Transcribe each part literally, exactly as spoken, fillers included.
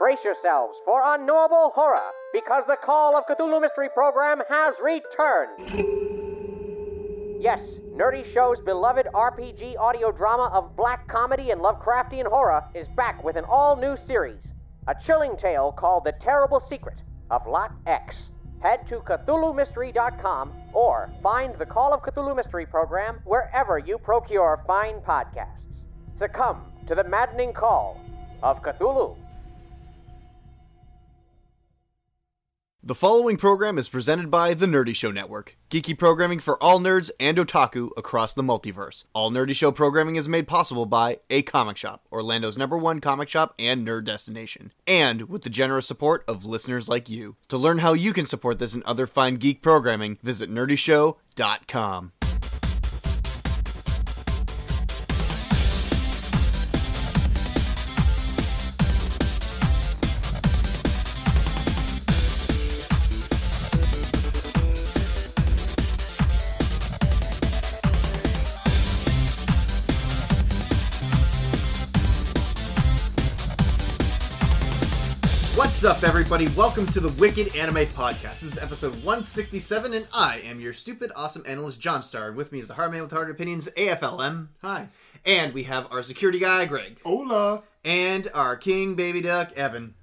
Brace yourselves for unknowable horror, because the Call of Cthulhu Mystery Program has returned. Yes, Nerdy Show's beloved R P G audio drama of black comedy and Lovecraftian horror is back with an all-new series, a chilling tale called The Terrible Secret of Lot X. Head to Cthulhu Mystery dot com or find the Call of Cthulhu Mystery Program wherever you procure fine podcasts. Succumb to the maddening call of Cthulhu. The following program is presented by The Nerdy Show Network, geeky programming for all nerds and otaku across the multiverse. All Nerdy Show programming is made possible by A Comic Shop, Orlando's number one comic shop and nerd destination, and with the generous support of listeners like you. To learn how you can support this and other fine geek programming, visit nerdy show dot com. What's up, everybody? Welcome to the Wicked Anime Podcast. This is episode one sixty-seven, and I am your stupid, awesome analyst, John Starr. And with me is the hard man with hard opinions, A F L M. Hi. And we have our security guy, Greg. Hola. And our king baby duck, Evan.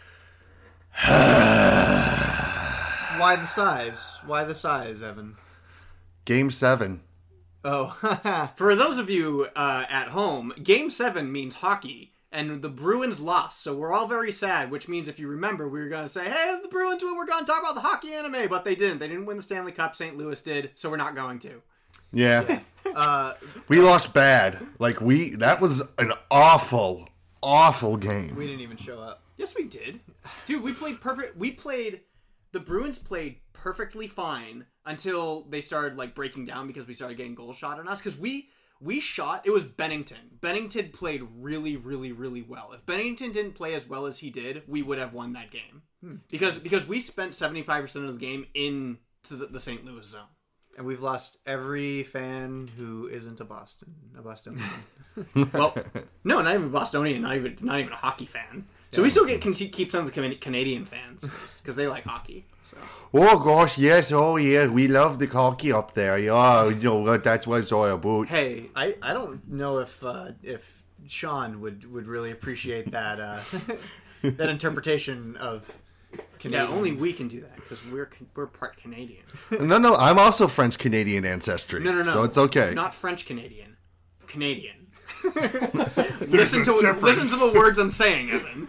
Why the size? Why the size, Evan? Game seven. Oh. For those of you uh, at home, Game seven means hockey. And the Bruins lost, so we're all very sad, which means if you remember, we were going to say, hey, the Bruins win, we're going to talk about the hockey anime, but they didn't. They didn't win the Stanley Cup, Saint Louis did, so we're not going to. Yeah. uh, we lost bad. Like, we, that was an awful, awful game. We didn't even show up. Yes, we did. Dude, we played perfect, we played, the Bruins played perfectly fine until they started, like, breaking down because we started getting goal shot on us, because we... We shot, it was Bennington. Bennington played really, really, really well. If Bennington didn't play as well as he did, we would have won that game. Hmm. Because because we spent seventy-five percent of the game into the, the Saint Louis zone. And we've lost every fan who isn't a Boston, a Bostonian. Well, no, not even a Bostonian, not even not even a hockey fan. So yeah. We still get can keep some of the Canadian fans, because they like hockey. So. Oh gosh, yes, oh yeah, we love the hockey up there. Yeah, you know what? That's what it's all about. Hey, I, I don't know if uh, if Sean would, would really appreciate that uh, that interpretation of Canadian. Yeah, only we can do that because we're we're part Canadian. No, no, I'm also French Canadian ancestry. No, no, no. So it's okay. Not French Canadian, Canadian. listen to listen to the words I'm saying, Evan.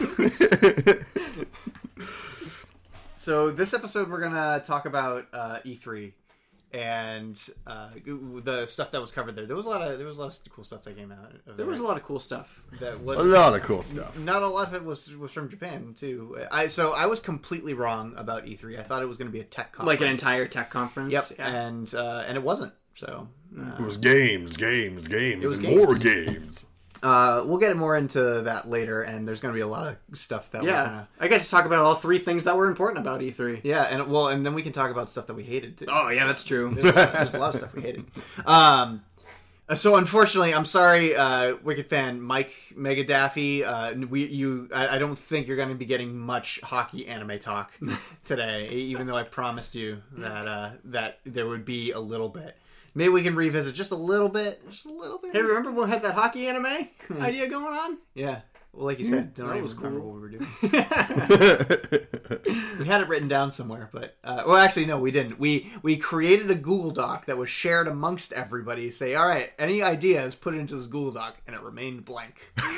So this episode we're gonna talk about uh, E three and uh, the stuff that was covered there. There was a lot of there was a lot of cool stuff that came out. Of there there was a lot of cool stuff. That was a lot of cool stuff. Not a lot of it was was from Japan too. I so I was completely wrong about E three. I thought it was going to be a tech conference, like an entire tech conference. Yep, yeah. and uh, and it wasn't. So uh, it was games, games, games, it was and games. more games. Uh, we'll get more into that later, and there's going to be a lot of stuff that yeah. we're gonna... I guess to talk about all three things that were important about E three. Yeah, and well, and then we can talk about stuff that we hated too. Oh yeah, that's true. There's, there's a lot of stuff we hated. Um, so unfortunately, I'm sorry, uh, Wicked fan Mike Megadaffy. Uh, we you I, I don't think you're going to be getting much hockey anime talk today, even though I promised you that uh, that there would be a little bit. Maybe we can revisit just a little bit. Just a little bit. Hey, remember when we had that hockey anime idea going on? Yeah. Well, like you said, don't that even was remember cool. what we were doing. We had it written down somewhere, but... Uh, well, actually, no, we didn't. We we created a Google Doc that was shared amongst everybody. Say, all right, any ideas, put it into this Google Doc, and it remained blank.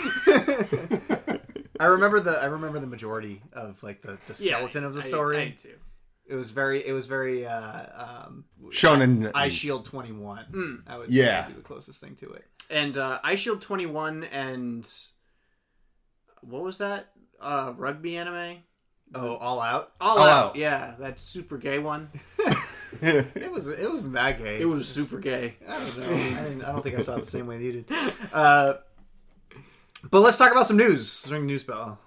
I remember the I remember the majority of, like, the, the skeleton yeah, of the I, story. I, I too. It was very, it was very, uh, um... Shonen... Eye Shield twenty-one. Mm. I would yeah. say be the closest thing to it. And, uh, Eye Shield twenty-one and... What was that? Uh, rugby anime? Oh, All Out? All, All out. Out. Yeah, that super gay one. It was, it wasn't that gay. It was super gay. I don't know. I, didn't, I don't think I saw it the same way you did. Uh, but let's talk about some news. Ring the news bell.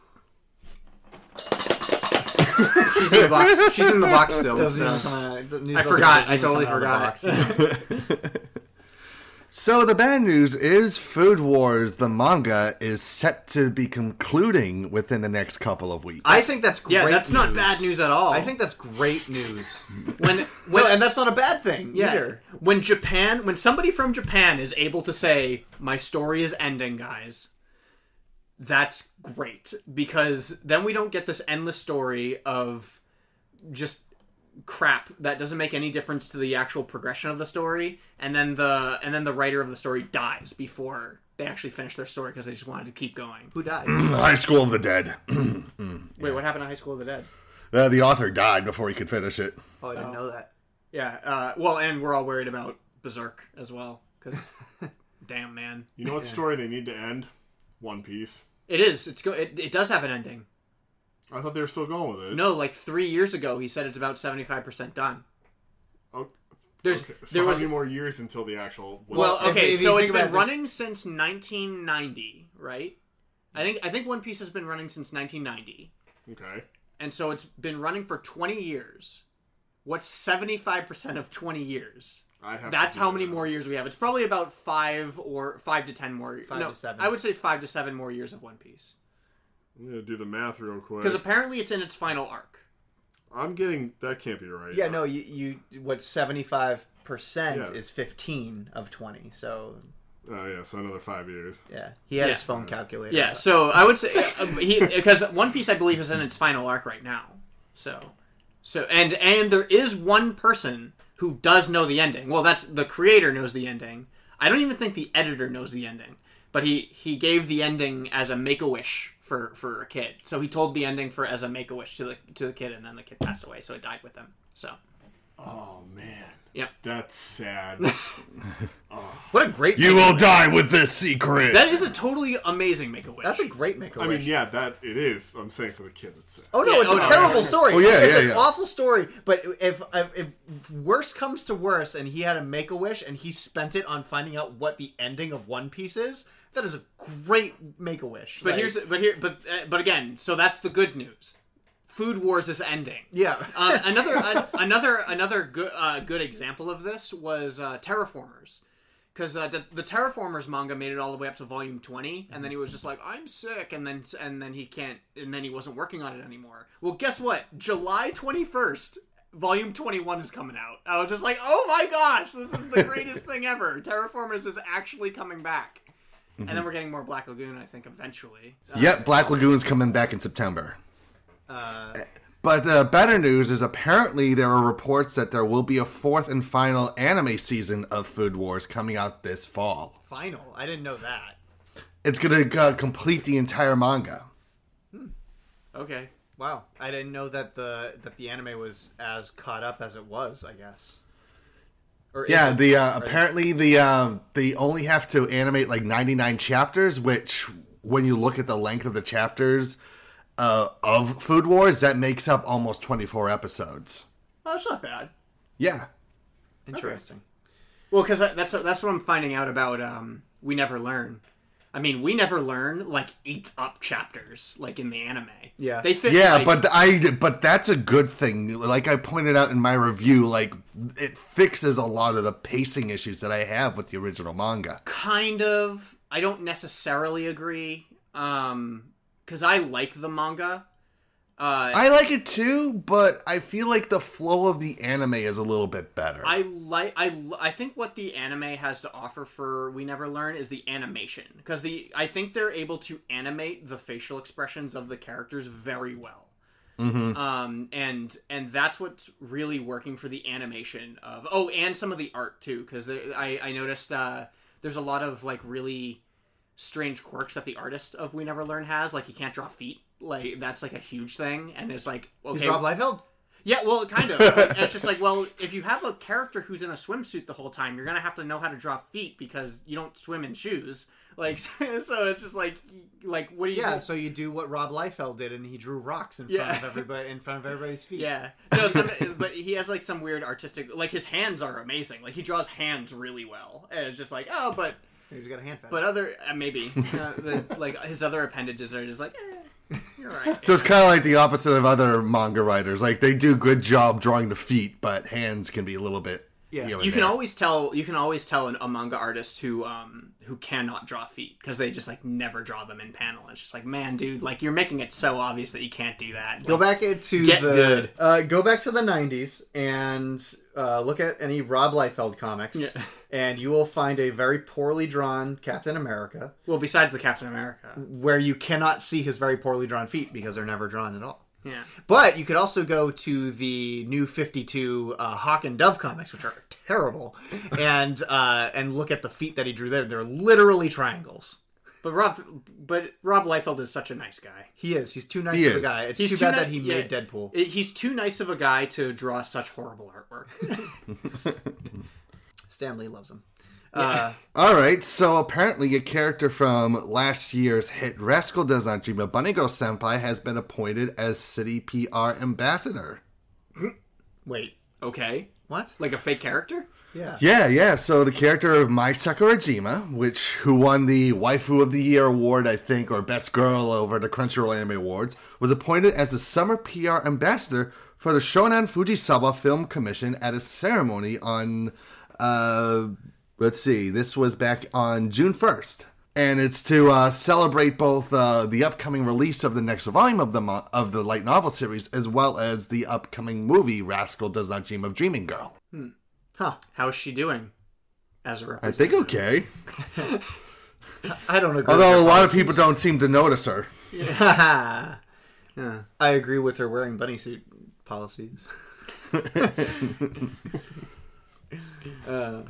She's in the box. She's in the box still. Doesn't So. even come out, the news I bell forgot. doesn't I even totally come out of the forgot. box. So the bad news is Food Wars, the manga, is set to be concluding within the next couple of weeks. I think that's great Yeah, that's news. not bad news at all. I think that's great news. when No, when and that's not a bad thing yeah, either. when Japan, when somebody from Japan is able to say, "My story is ending, guys," that's great, because then we don't get this endless story of just crap that doesn't make any difference to the actual progression of the story, and then the and then the writer of the story dies before they actually finish their story because they just wanted to keep going. Who died? High School of the Dead. Wait, what happened to High School of the Dead? Uh, the author died before he could finish it. Oh, I didn't know that. Yeah, uh, well, and we're all worried about Berserk as well, because damn, man. You know what story they need to end? One Piece. It is. It's go. It, it does have an ending. I thought they were still going with it. No, like three years ago, he said it's about seventy-five percent done. Oh, There's okay. So there how was many more years until the actual? well, if- okay, if you so it's think been about this- running since nineteen ninety, right? I think I think One Piece has been running since nineteen ninety, Okay. and so it's been running for twenty years. What's seventy-five percent of twenty years? I'd have That's to how do many that. more years we have. It's probably about five or five to ten more. Five no, to seven. I would say five to seven more years of One Piece, I'm gonna do the math real quick. because apparently it's in its final arc. I'm getting that can't be right. Yeah, no, you, you what seventy-five percent Yeah. is fifteen of twenty. So, Oh yeah, so another five years. yeah. He had Yeah. his phone calculator. Yeah, out. so I would say uh, he because One Piece I believe is in its final arc right now. So, so and and there is one person who does know the ending. Well, that's the creator knows the ending. I don't even think the editor knows the ending, but he he gave the ending as a make a wish for for a kid. So he told the ending for as a make a wish to the to the kid, and then the kid passed away, so it died with him. So Oh man. Yep. That's sad. What a great You Make-A-Wish. will die with this secret. that is a totally amazing make a wish. That's a great make a I wish. mean, yeah, that it is. I'm saying for the kid, it's sad. Oh no, Yeah, it's oh, a no, terrible no, no. story. Oh, yeah, it's yeah, an yeah. awful story. But if, if if worse comes to worse, and he had a make a wish, and he spent it on finding out what the ending of One Piece is, that is a great make a wish. But here's but here but uh, but again, so that's the good news. Food Wars is ending. yeah, uh, another an, another another good uh, good example of this was uh, Terraformers, because uh, the, the Terraformers manga made it all the way up to volume twenty, and then he was just like, "I'm sick," and then and then he can't, and then he wasn't working on it anymore. Well, guess what? July twenty-first, volume twenty-one is coming out. I was just like, "Oh my gosh, this is the greatest thing ever! Terraformers is actually coming back." And then we're getting more Black Lagoon, I think, eventually. Uh, Yep, Black Lagoon's coming back in September. uh, But the better news is apparently there are reports that there will be a fourth and final anime season of Food Wars coming out this fall. final. I didn't know that. It's going to uh, complete the entire manga. Okay. Wow, I didn't know that the that the anime was as caught up as it was. I guess. Or is Yeah, it? the uh, Right. apparently the uh, they only have to animate like ninety-nine chapters, which when you look at the length of the chapters uh, of Food Wars, that makes up almost twenty-four episodes. Oh, that's not bad. Yeah. Interesting. Well, because that's that's what I'm finding out about. Um, We Never Learn. I mean, We Never Learn like eats up chapters, like in the anime. Yeah. they fit. Yeah, like- but I but that's a good thing. Like I pointed out in my review, like it fixes a lot of the pacing issues that I have with the original manga. kind of. I don't necessarily agree. Um, because I like the manga. Uh, I like it too, but I feel like the flow of the anime is a little bit better. I like I, I think what the anime has to offer for We Never Learn is the animation, because the I think they're able to animate the facial expressions of the characters very well. Mm-hmm. Um, and and that's what's really working for the animation of oh, and some of the art too, because I I noticed uh, there's a lot of like really strange quirks that the artist of We Never Learn has, like he can't draw feet. Like that's like a huge thing, and it's like okay, He's Rob Liefeld. yeah, well, kind of. Like, and it's just like, well, if you have a character who's in a swimsuit the whole time, you're gonna have to know how to draw feet because you don't swim in shoes. Like, so it's just like, like, what do you? Yeah, do? so you do what Rob Liefeld did, and he drew rocks in Yeah. front of everybody, in front of everybody's feet. Yeah, no, some, but he has like some weird artistic, like his hands are amazing. Like he draws hands really well, and it's just like, oh, but He's got a hand fetish. but other uh, maybe uh, the, like his other appendages are just like, eh, you're right. So it's kind of like the opposite of other manga writers. Like they do good job drawing the feet, but hands can be a little bit Yeah, here and you can there. always tell. You can always tell an, a manga artist who um who cannot draw feet because they just like never draw them in panel. It's just like, man, dude, like you're making it so obvious that you can't do that. Go Like, back into Get the good. Uh, go back to the nineties and uh, look at any Rob Liefeld comics, Yeah. and you will find a very poorly drawn Captain America, well, besides the Captain America. where you cannot see his very poorly drawn feet because they're never drawn at all. Yeah. But you could also go to the new fifty-two uh, Hawk and Dove comics, which are terrible, and uh, and look at the feet that he drew there. They're literally triangles. But Rob, but Rob Liefeld is such a nice guy. He is. He's too nice He of a is. guy. It's He's too too bad ni- that he yeah. made Deadpool. It- he's too nice of a guy to draw such horrible artwork. Stanley loves him. Uh, All right, so apparently a character from last year's hit Rascal Does Not Dream of Bunny Girl Senpai has been appointed as city P R ambassador. wait, Okay, what? like a fake character. Yeah. Yeah, yeah. So the character of Mai Sakurajima, which who won the Waifu of the Year award, I think, or Best Girl over the Crunchyroll Anime Awards, was appointed as the summer P R ambassador for the Shonan Fujisawa Film Commission at a ceremony on, uh, let's see, this was back on June first. And it's to uh, celebrate both uh, the upcoming release of the next volume of the mo- of the light novel series, as well as the upcoming movie Rascal Does Not Dream of Dreaming Girl. Huh. How's she doing? As a I think representative. okay. I don't agree. Although a with lot her of people don't seem to notice her. policies. I agree with her wearing bunny suit policies. uh,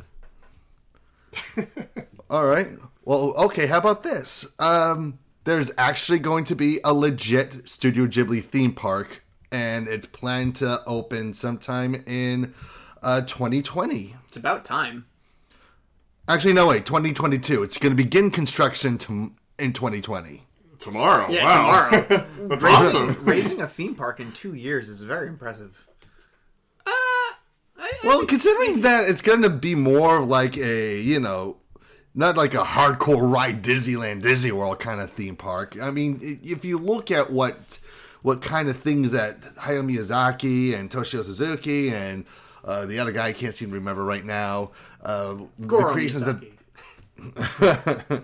All right. Well, okay. How about this? Um, there's actually going to be a legit Studio Ghibli theme park, and it's planned to open sometime in uh, twenty twenty. It's about time. Actually, no, wait, twenty twenty-two. It's going to begin construction to, in twenty twenty. Tomorrow. Yeah, wow. tomorrow. That's awesome. raising a theme park in two years is very impressive. Uh, I, I Well, think- considering that it's going to be more like a, you know, not like a hardcore ride Disneyland, Disney World kind of theme park. I mean, i- if you look at what what kind of things that Hayao Miyazaki and Toshio Suzuki and uh, the other guy I can't seem to remember right now, uh, the Goro creations that Miyazaki.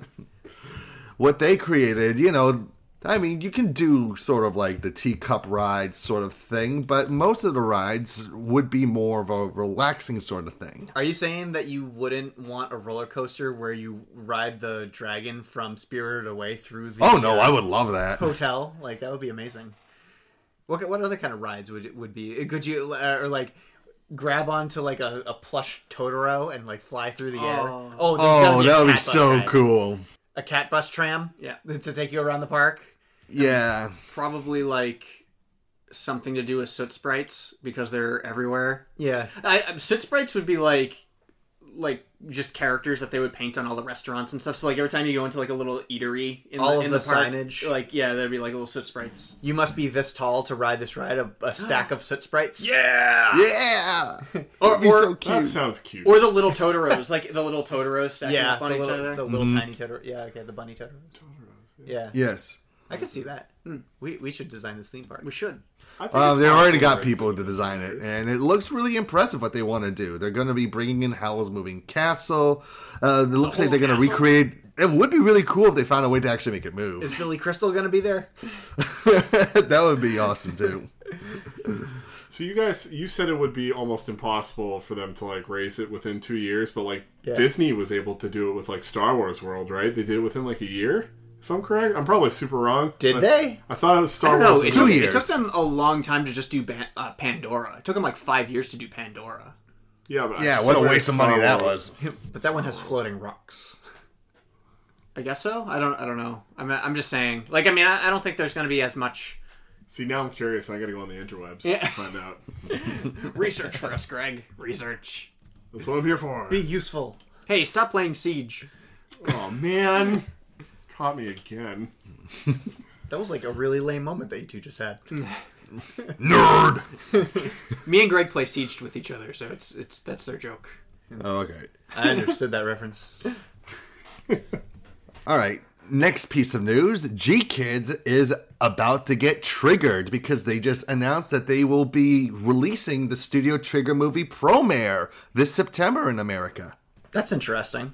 what they created, you know, I mean, you can do sort of like the teacup ride sort of thing, but most of the rides would be more of a relaxing sort of thing. Are you saying that you wouldn't want a roller coaster where you ride the dragon from Spirited Away through the Oh no, uh, I would love that. hotel? Like that would be amazing. What what other kind of rides would it would be? Could you uh, or like grab onto like a, a plush Totoro and like fly through the air? Oh. Oh, there's gotta Oh, be a that would be cat bus so ride. cool. A cat bus tram, Yeah. to take you around the park. Yeah. Probably like something to do with soot sprites because they're everywhere. Yeah, I, I- soot sprites would be like like just characters that they would paint on all the restaurants and stuff. So like every time you go into like a little eatery in All the, of in the the, park, signage. like yeah, there'd be like little soot sprites. you must be this tall to ride this ride. A, a stack of soot sprites. Yeah. Yeah. Or That'd be or, so That cute. sounds cute. or the little Totoros, like the little Totoros stacking yeah. up on The each little, other. the little tiny Totoro. Yeah, okay, the bunny Totoros. Yeah, Yes. I could see that. We we should design this theme park. We should. I think Uh, it's they've already possible got to people raise to it. design it, and it looks really impressive what they want to do. They're going to be bringing in Howl's Moving Castle. Uh, it looks like whole they're going to castle? recreate. It would be really cool if they found a way to actually make it move. Is Billy Crystal going to be there? That would be awesome too. So you guys, you said it would be almost impossible for them to like raise it within two years, but like Yeah. Disney was able to do it with like Star Wars World, right? They did it within like a year, if I'm correct. I'm probably super wrong. Did I- they? I thought it was Star I don't know. Wars. It was- Two took, years. it took them a long time to just do Ban- uh, Pandora. It took them like five years to do Pandora. Yeah, but I Yeah, what a swear waste of Star money that Wars- was. But that one has floating rocks. I guess so. I don't. I don't know. I'm. I'm just saying. Like, I mean, I, I don't think there's going to be as much See, now I'm curious. I got to go on the interwebs Yeah. to find out. research for us, Greg. Research. That's what I'm here for. Be useful. Hey, stop playing Siege. Oh man, caught me again. That was like a really lame moment that you two just had. Nerd. Me and Greg play Siege with each other, so it's it's that's their joke. Oh, okay. I understood that reference. All right. next piece of news, G-Kids is about to get triggered because they just announced that they will be releasing the Studio Trigger movie Promare this September in America. That's interesting.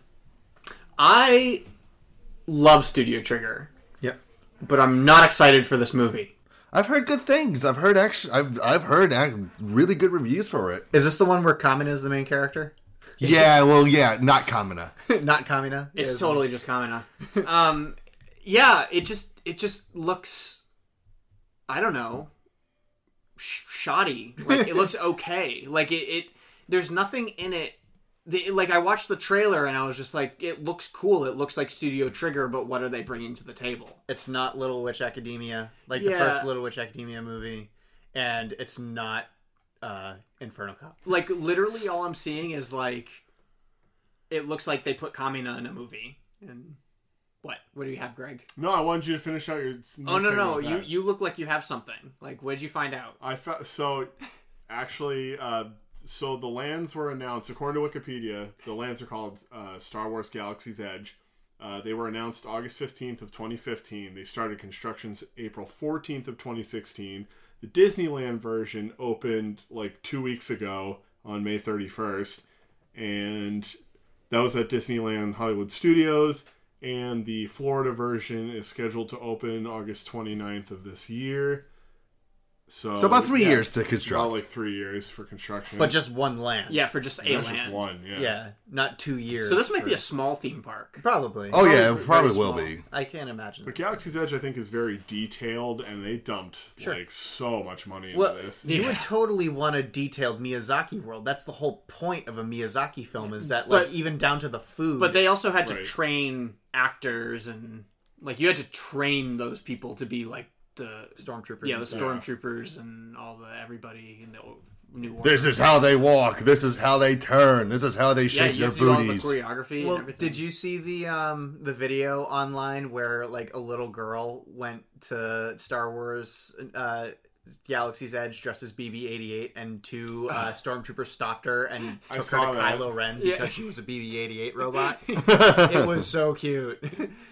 I love Studio Trigger, Yep. but I'm not excited for this movie. I've heard good things. I've heard actually, I've I've heard ac- really good reviews for it. Is this the one where Kamina is the main character? Yeah, well, yeah, not Kamina. Not Kamina? It's Is- totally just Kamina. um, yeah, it just it just looks, I don't know, sh- shoddy. Like it looks okay. Like it, it, there's nothing in it. The, like I watched the trailer and I was just like, it looks cool. It looks like Studio Trigger, but what are they bringing to the table? It's not Little Witch Academia, like the Yeah. first Little Witch Academia movie, and it's not uh, Inferno Cop. Like literally, all I'm seeing is like, it looks like they put Kamina in a movie. And what? What do you have, Greg? No, I wanted you to finish out your. Oh no, no, you you look like you have something. Like, what did you find out? I fa- so actually, uh, so the lands were announced according to Wikipedia. The lands are called uh, Star Wars Galaxy's Edge. Uh, they were announced August fifteenth of twenty fifteen. They started constructions April fourteenth of twenty sixteen. The Disneyland version opened like two weeks ago on May thirty-first, and that was at Disneyland Hollywood Studios. And the Florida version is scheduled to open August twenty-ninth of this year. So, So about three yeah, years to construct. About like three years for construction. But just one land. Yeah, for just a That's land. just one, yeah. Yeah, not two years. So this might for- be a small theme park. Probably. Oh yeah, Probably it probably very will small. be. I can't imagine. But this. Galaxy's Edge, I think, is very detailed, and they dumped Sure. like so much money into Well, this. you Yeah. would totally want a detailed Miyazaki world. That's the whole point of a Miyazaki film, is that like But- even down to the food. But they also had to Right. train actors and like you had to train those people to be like the stormtroopers. yeah the and stuff. stormtroopers and all the everybody in the new order. This is how they walk. This is how they turn. This is how they yeah, shake you their have to do all the booties. choreography. Well, and everything. did you see the um the video online where like a little girl went to Star Wars uh Galaxy's Edge dressed as B B eighty-eight, and two uh, stormtroopers stopped her and I took her saw to that. Kylo Ren Yeah. because she was a B B eighty-eight robot. It was so cute.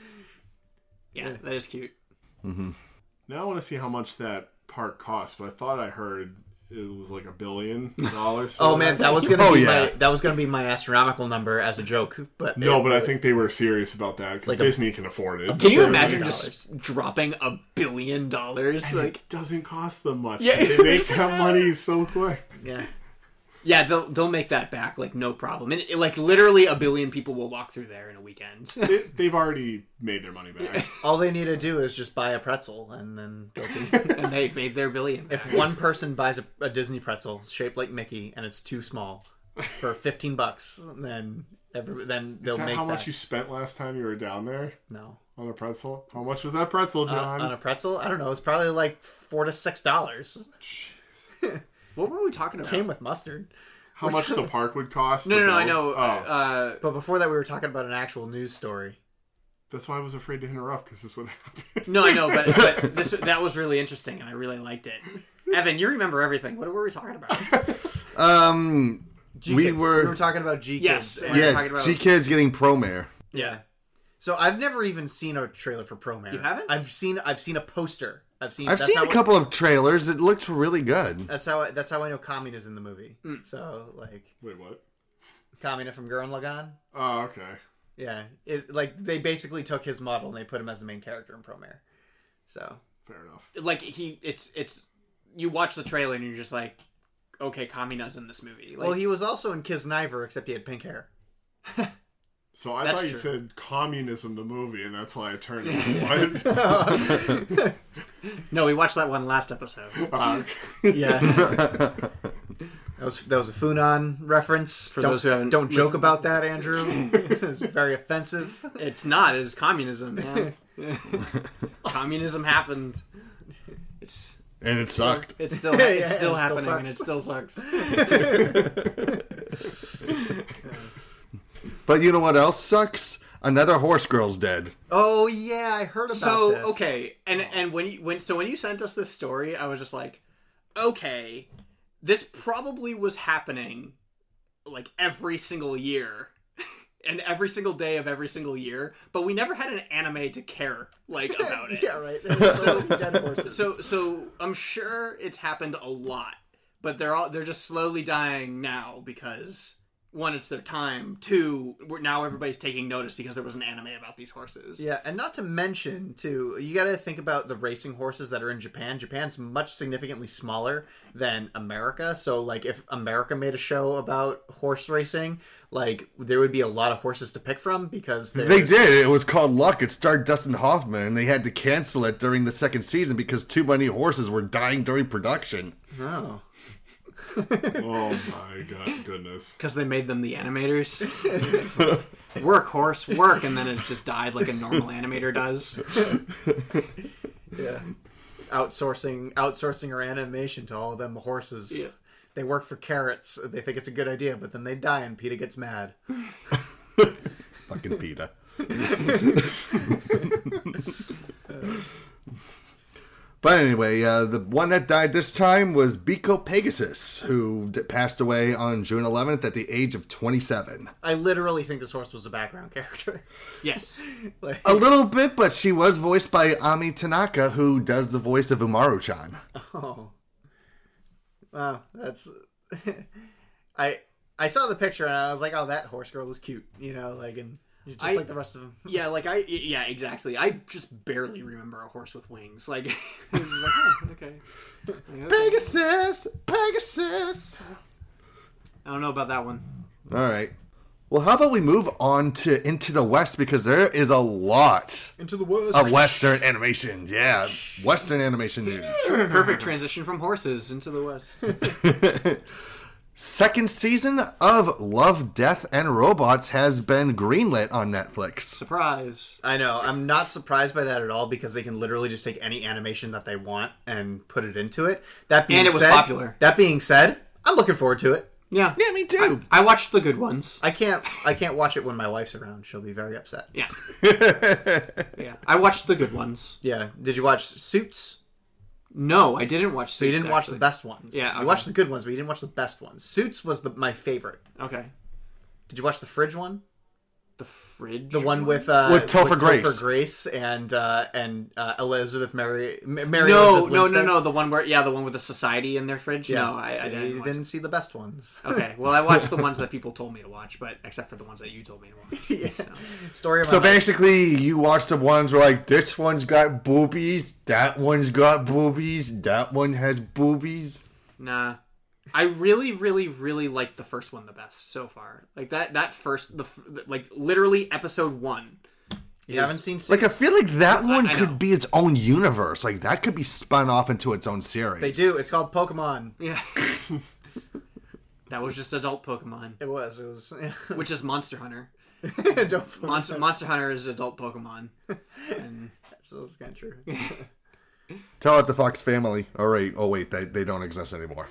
Yeah, that is cute. Now I want to see how much that park costs, but I thought I heard it was like a billion dollars. for Oh man, that was gonna Oh, be yeah. my that was gonna be my astronomical number as a joke. But No, it- but I think they were serious about that because Like a- Disney can afford it. Can you billion imagine dollars. just dropping a billion dollars? Like, It doesn't cost them much. Yeah. They make that money so quick. yeah. yeah, they'll they'll make that back like no problem. And like literally a billion people will walk through there in a weekend. They, they've already made their money back. All they need to do is just buy a pretzel, and then they'll be. And they made their billion. If back. one person buys a, a Disney pretzel shaped like Mickey and it's too small for fifteen bucks, then every then they'll Is that make how that. much you spent last time you were down there No, on a pretzel? How much was that pretzel, on, John? on a pretzel, I don't know. It's probably like four to six dollars. What were we talking about? Came with mustard. How much the park would cost? No, to no, no, I build? know. Oh, Uh, But before that, we were talking about an actual news story. that's why I was afraid to interrupt because this would happen. no, I know, but, but this that was really interesting, and I really liked it. Evan, you remember everything. What were we talking about? Um, G we Kids. were, we were talking about G Kids. Yes, and- we were yeah, talking about- G Kids getting Promare. yeah. So I've never even seen a trailer for Promare. You haven't? I've seen I've seen a poster. I've seen. I've that's seen how a couple of trailers. It looked really good. That's how I, that's how I know Kamina's in the movie. Mm. So like Wait, what? Kamina from Gurren Lagann. Oh, okay. Yeah, it, like they basically took his model and they put him as the main character in Promare. So Fair enough. like he, it's it's you watch the trailer and you're just like, okay, Kamina's in this movie. Like, well, he was also in Kisniver, except he had pink hair. So I That's thought you true. said communism, the movie, and that's why I turned to what? no, we watched that one last episode. Uh, Yeah, that was that was a Funan reference. For don't, those who haven't don't joke listened. about that, Andrew. It's very offensive. It's not. It is communism, man. Communism happened. It's And it sucked. it's still Yeah, it's still it still happening, and it sucks. still sucks. But you know what else sucks? Another horse girl's dead. Oh yeah, I heard about So this. okay, and and when you when so when you sent us this story, I was just like, okay, this probably was happening like every single year and every single day of every single year, but we never had an anime to care like about it. Yeah, right. There's so many dead horses. So so I'm sure it's happened a lot, but they're all they're just slowly dying now because one, it's their time. Two, we're, now everybody's taking notice because there was an anime about these horses. Yeah, and not to mention, too, you got to think about the racing horses that are in Japan. Japan's much significantly smaller than America. So, like, if America made a show about horse racing, like, there would be a lot of horses to pick from because there's... They did. It was called Luck. It starred Dustin Hoffman, and they had to cancel it during the second season because too many horses were dying during production. Oh. Oh my god, goodness. Because they made them the animators. Like, work, horse, work, and then it just died like a normal animator does. Yeah. Outsourcing outsourcing our animation to all of them horses. Yeah. They work for carrots. They think it's a good idea, but then they die and PETA gets mad. Fucking PETA. But anyway, uh, the one that died this time was Biko Pegasus, who d- passed away on June eleventh at the age of twenty-seven. I literally think this horse was a background character. Yes. Like, A little bit, but she was voiced by Ami Tanaka, who does the voice of Umaru-chan. oh. Wow, that's... I I saw the picture and I was like, oh, that horse girl is cute. You know, like, and just I- like the rest of them. Yeah, like I, yeah, exactly. I just barely remember a horse with wings. Like, it was like, oh, okay. Like, okay. Pegasus! Pegasus! I don't know about that one. All right. Well, how about we move on to Into the West, because there is a lot Into the woods. of Western animation. Yeah, Western animation news. Perfect transition from horses into the west. Second season of Love, Death, and Robots has been greenlit on Netflix. Surprise. I know. I'm not surprised by that at all because they can literally just take any animation that they want and put it into it. That being And it was said, popular. That being said, I'm looking forward to it. Yeah. Yeah, me too. I watched the good ones. I can't. I can't watch it when my wife's around. She'll be very upset. Yeah. Yeah. I watched the good ones. Yeah. Did you watch Suits? No, I didn't watch Suits. So you didn't watch actually. the best ones. Yeah, okay. You watched the good ones, but you didn't watch the best ones. Suits was the, my favorite. Okay. Did you watch the Fridge one? The fridge. The one with uh, With Topher Grace. Topher Grace and uh, and uh, Elizabeth Mary M- Mary No, Elizabeth no, no, Winstead? no. The one where, yeah, the one with the society in their fridge. Yeah, No, I, so I didn't. You watch didn't see the best ones. Okay, well, I watched the ones that people told me to watch, but except for the ones that you told me to watch. Yeah. So. Story of So my life. basically, you watch the ones where, like, this one's got boobies, that one's got boobies, that one has boobies. Nah, I really, really, really liked the first one the best so far. Like that, that first, the f- like literally episode one. You is- haven't seen Suits? Like, I feel like that one I know. could be its own universe. Like, that could be spun off into its own series. They do. It's called Pokemon. Yeah. That was just adult Pokemon, It was. It was. which is Monster Hunter. Don't Monster Monster Hunter is adult Pokemon. And So it's kind of true. Tell it the Fox family. All right. Oh, wait. They, they don't exist anymore.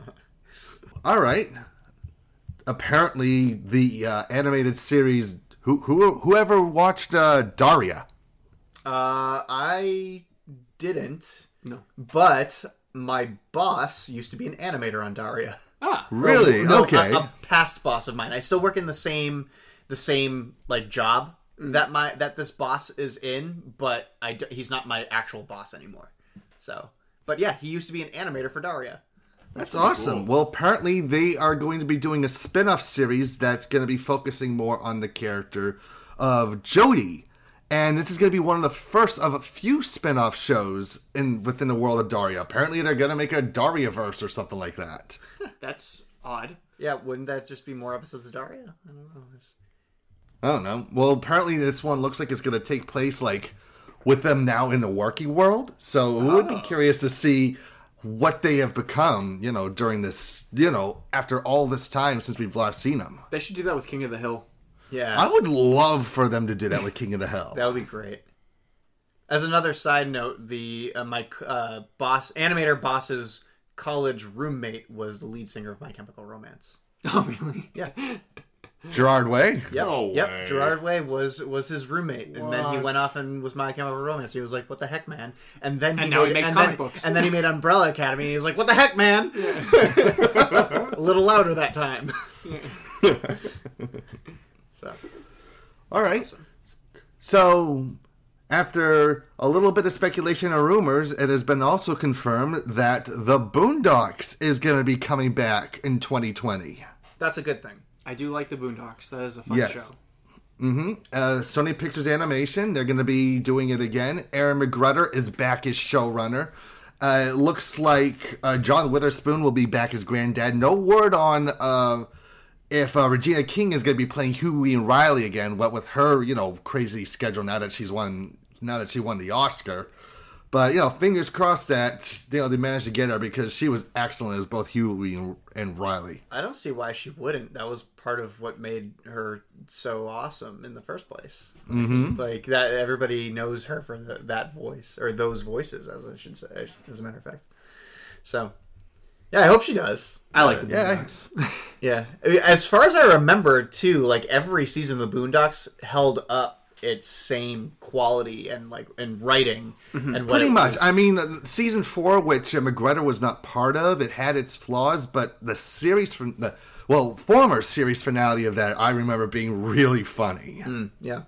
All right. Apparently, the uh, animated series... Who, who Whoever watched uh, Daria? Uh, I didn't, no. but my boss used to be an animator on Daria. Ah. Really? No, okay. A, a past boss of mine. I still work in the same, the same like job that my that this boss is in, but I d- he's not my actual boss anymore. So, but yeah, he used to be an animator for Daria. That's awesome. Well, apparently they are going to be doing a spin-off series that's going to be focusing more on the character of Jodie. And this is going to be one of the first of a few spin-off shows in within the world of Daria. Apparently they're going to make a Daria-verse or something like that. That's odd. Yeah, wouldn't that just be more episodes of Daria? I don't know. It's... I don't know. Well, apparently this one looks like it's going to take place like with them now in the working world. So it would be curious to see what they have become, you know, during this, you know, after all this time since we've last seen them. They should do that with King of the Hill. Yeah, I would love for them to do that with King of the Hill. that would be great. As another side note, the uh, my uh, boss, animator boss's college roommate was the lead singer of My Chemical Romance. Oh, really? Yeah. Gerard Way? Yep. No yep. way. Gerard Way was was his roommate, and then he What? went off and was My Chemical Romance. He was like, "What the heck, man?" And then he And now he made, makes and comic then, books. And then he made Umbrella Academy. And he was like, "What the heck, man?" A little louder that time. So All right. Awesome. So, after a little bit of speculation and rumors, it has been also confirmed that The Boondocks is going to be coming back in twenty twenty. That's a good thing. I do like the Boondocks. That is a fun Yes. show. Mm-hmm. Uh, Sony Pictures Animation, they're going to be doing it again. Aaron McGruder is back as showrunner. Uh, it looks like uh, John Witherspoon will be back as granddad. No word on uh, if uh, Regina King is going to be playing Huey and Riley again. What with her, you know, crazy schedule now that she's won, now that she won the Oscar. But you know, fingers crossed that you know they managed to get her because she was excellent as both Huey and, and Riley. I don't see why she wouldn't. That was part of what made her so awesome in the first place. Mm-hmm. Like that, everybody knows her for the, that voice or those voices, as I should say, as a matter of fact. So, yeah, I hope she does. I like the Yeah. Boondocks. Yeah, as far as I remember, too, like every season of the Boondocks held up its same quality and like and writing and what Pretty it much. was- I mean, uh, season four, which uh, McGruder was not part of, it had its flaws, but the series from the well, former series finale of that, I remember being really funny. Mm, yeah.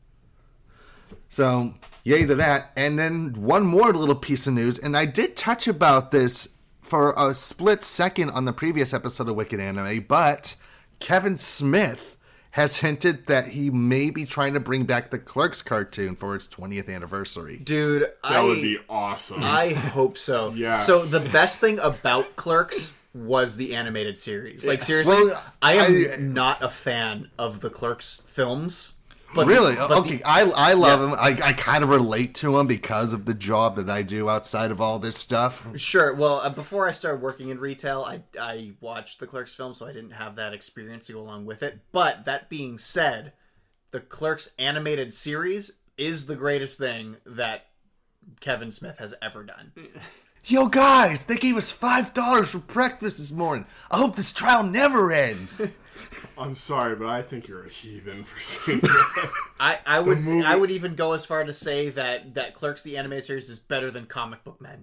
So, yay to that. And then one more little piece of news, and I did touch about this for a split second on the previous episode of Wicked Anime, but Kevin Smith has hinted that he may be trying to bring back the Clerks cartoon for its twentieth anniversary. Dude, That I would be awesome. I hope so. Yes. So the best thing about Clerks was the animated series. Like seriously, Well, I am I- not a fan of the Clerks films. But Really? but Okay, the- I I love Yeah. him. I, I kind of relate to him because of the job that I do outside of all this stuff. Sure. Well, uh, before I started working in retail, I I watched the Clerks film, so I didn't have that experience to go along with it. But that being said, the Clerks animated series is the greatest thing that Kevin Smith has ever done. Yo, guys, they gave us five dollars for breakfast this morning. I hope this trial never ends. I'm sorry, but I think you're a heathen for saying that. I, I would movie- I would even go as far to say that that Clerks the animated series is better than Comic Book Men.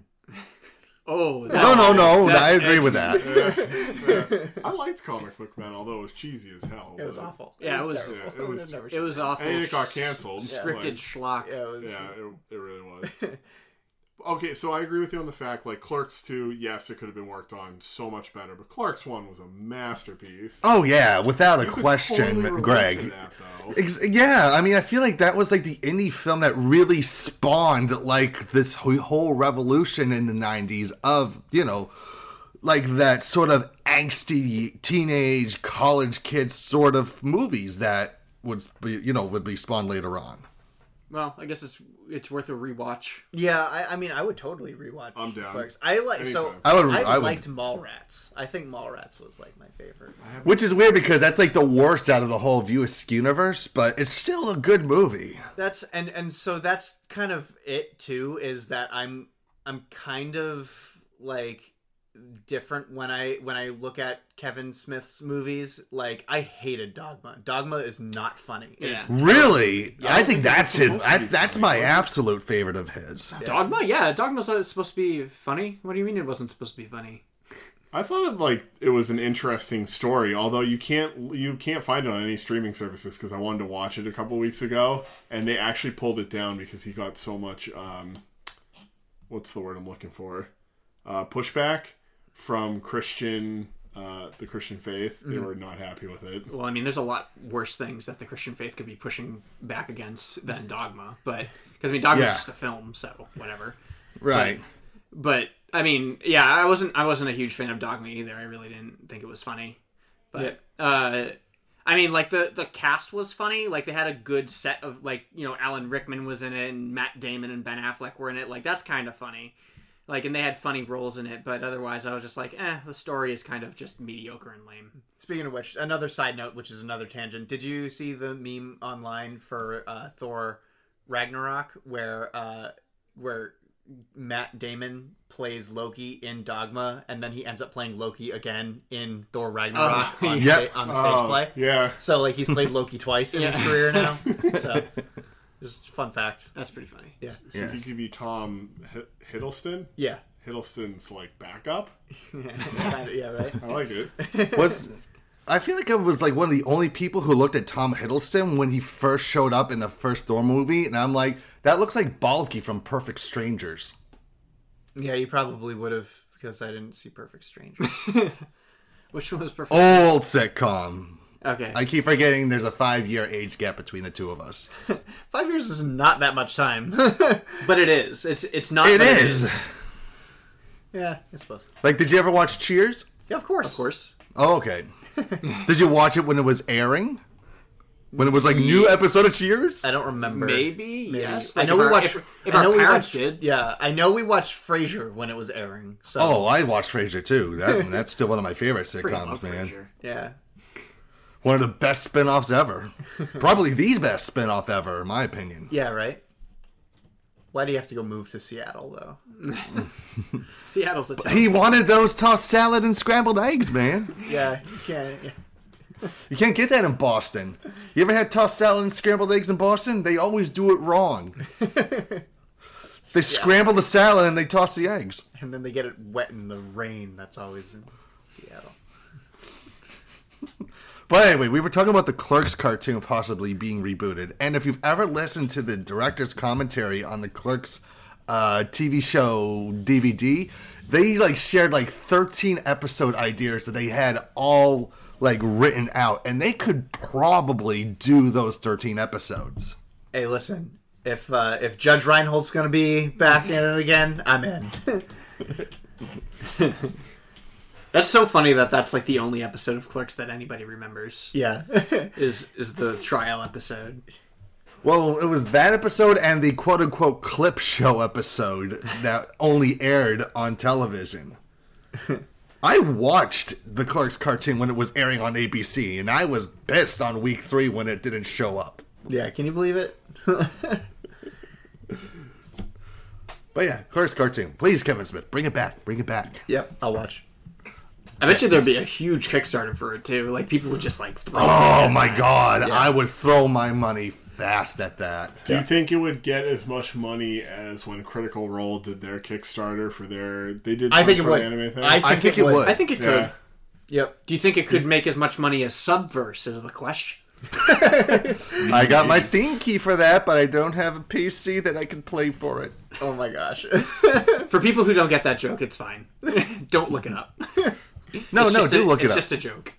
Oh, No, no, no. That's I agree with edgy. that. Yeah. I liked Comic Book Man, although it was cheesy as hell. It was but- awful. Yeah, it was- terrible. yeah, it was- never It was awful. And it got canceled. Scripted Like, schlock. Yeah, it was. Yeah, it, it really was. Okay, so I agree with you on the fact, like, Clerks two, yes, it could have been worked on so much better, but Clerks one was a masterpiece. Oh, yeah, without a You could question, totally relate to Greg. that, though. Ex- yeah, I mean, I feel like that was like the indie film that really spawned like this wh- whole revolution in the nineties of, you know, like that sort of angsty teenage college kids sort of movies that would be, you know, would be spawned later on. Well, I guess it's it's worth a rewatch. Yeah, I, I mean, I would totally rewatch. I'm down. Clerks. I like so. Anytime. I would- I, I would- liked Mallrats. I think Mallrats was like my favorite. Which is weird because that's like the worst out of the whole View universe, but it's still a good movie. That's and and so that's kind of it too. Is that I'm I'm kind of like different when I when I look at Kevin Smith's movies. Like I hated Dogma. Dogma is not funny. It is- Yeah. Really? I think think that's it's his. supposed to be I, that's funny, my wasn't it? absolute favorite of his. Dogma? Yeah, Dogma's uh, supposed to be funny. What do you mean it wasn't supposed to be funny? I thought it, like it was an interesting story, although you can't you can't find it on any streaming services because I wanted to watch it a couple weeks ago, and they actually pulled it down because he got so much um, what's the word I'm looking for? Uh, pushback from Christian uh, the Christian faith. They were not happy with it. Well, I mean, there's a lot worse things that the Christian faith could be pushing back against than Dogma, but because I mean, Dogma's Yeah. just a film, so whatever. Right. But I mean, yeah, I wasn't I wasn't a huge fan of Dogma either. I really didn't think it was funny. But uh I mean, like the the cast was funny. Like they had a good set of like, you know, Alan Rickman was in it and Matt Damon and Ben Affleck were in it. Like that's kind of funny. Like and they had funny roles in it, but otherwise I was just like, "Eh, the story is kind of just mediocre and lame." Speaking of which, another side note, which is another tangent. Did you see the meme online for uh, Thor Ragnarok where uh, where Matt Damon plays Loki in Dogma, and then he ends up playing Loki again in Thor Ragnarok Oh, on, yep. sta- on the stage Oh, play. yeah. So like he's played Loki twice in his Yeah. career now. So just fun fact. That's pretty funny. Yeah, Should Yes. he give you Tom H- Hiddleston? yeah, Hiddleston's like backup. Kinda- yeah, right. I like it. Was I feel like I was like one of the only people who looked at Tom Hiddleston when he first showed up in the first Thor movie, and I'm like, that looks like Balky from Perfect Strangers. Yeah, you probably would have, because I didn't see Perfect Strangers. Which one was perfect? Old sitcom. Okay. I keep forgetting there's a five-year age gap between the two of us. Five years is not that much time. But it is. It's it's not. It but is. It is. Yeah, I suppose. Like, did you ever watch Cheers? Yeah, of course. Of course. Oh, okay. Did you watch it when it was airing? When it was like new episode of Cheers? I don't remember. Maybe, Maybe. yes. I Like know if we our- watched. If, if I our know we parents watched. did. Yeah, I know we watched Frasier when it was airing. So. Oh, I watched Frasier too. That that's still one of my favorite Freaking sitcoms, love man. Frasier. Yeah. One of the best spin-offs ever. Probably the best spin-off ever, in my opinion. Yeah. Right. Why do you have to go move to Seattle though? Seattle's a town. He wanted those tossed salad and scrambled eggs, man. Yeah, you can't. Yeah. You can't get that in Boston. You ever had tossed salad and scrambled eggs in Boston? They always do it wrong. They scramble the salad and they toss the eggs. And then they get it wet in the rain. That's always in Seattle. But anyway, we were talking about the Clerks cartoon possibly being rebooted. And if you've ever listened to the director's commentary on the Clerks uh, T V show D V D, they like shared like thirteen episode ideas that they had all like written out. And they could probably do those thirteen episodes. Hey, listen. If uh, if Judge Reinhold's gonna be back in it again, I'm in. That's so funny that that's like the only episode of Clerks that anybody remembers. Yeah. Is is the trial episode. Well, it was that episode and the quote-unquote clip show episode that only aired on television. I watched the Clerks cartoon when it was airing on A B C, and I was pissed on week three when it didn't show up. Yeah. Can you believe it? But yeah, Clerks cartoon. Please, Kevin Smith, bring it back. Bring it back. Yep. I'll watch. I bet you there'd be a huge Kickstarter for it too. Like people would just like throw. Oh my god, I would throw my money fast at that. Do you think it would get as much money as when Critical Role did their Kickstarter for their... They did I some think it sort would. of anime thing? I think, I think it would. I think it could. Yeah. Yep. Do you think it could make as much money as Subverse? Is the question. I got my Steam key for that, but I don't have a P C that I can play for it. Oh my gosh. For people who don't get that joke, it's fine. Don't look it up. No, It's no, just do a, look it it's up. just a joke.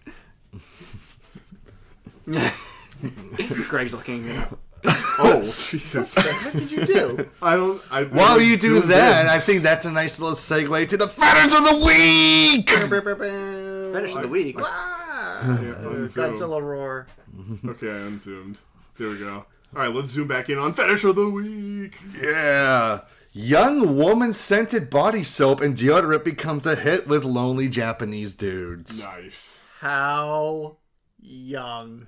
Greg's looking it up. Oh, Jesus. What did you do? I don't... I, While I you do zoomed that, in. I think that's a nice little segue to the Fetters of the Week! Finish of the week. Ah, Yeah, unzoom. Godzilla roar. Okay, I unzoomed. There we go. Alright, let's zoom back in on Fetish of the Week. Yeah. Young woman-scented body soap and deodorant becomes a hit with lonely Japanese dudes. Nice. How young.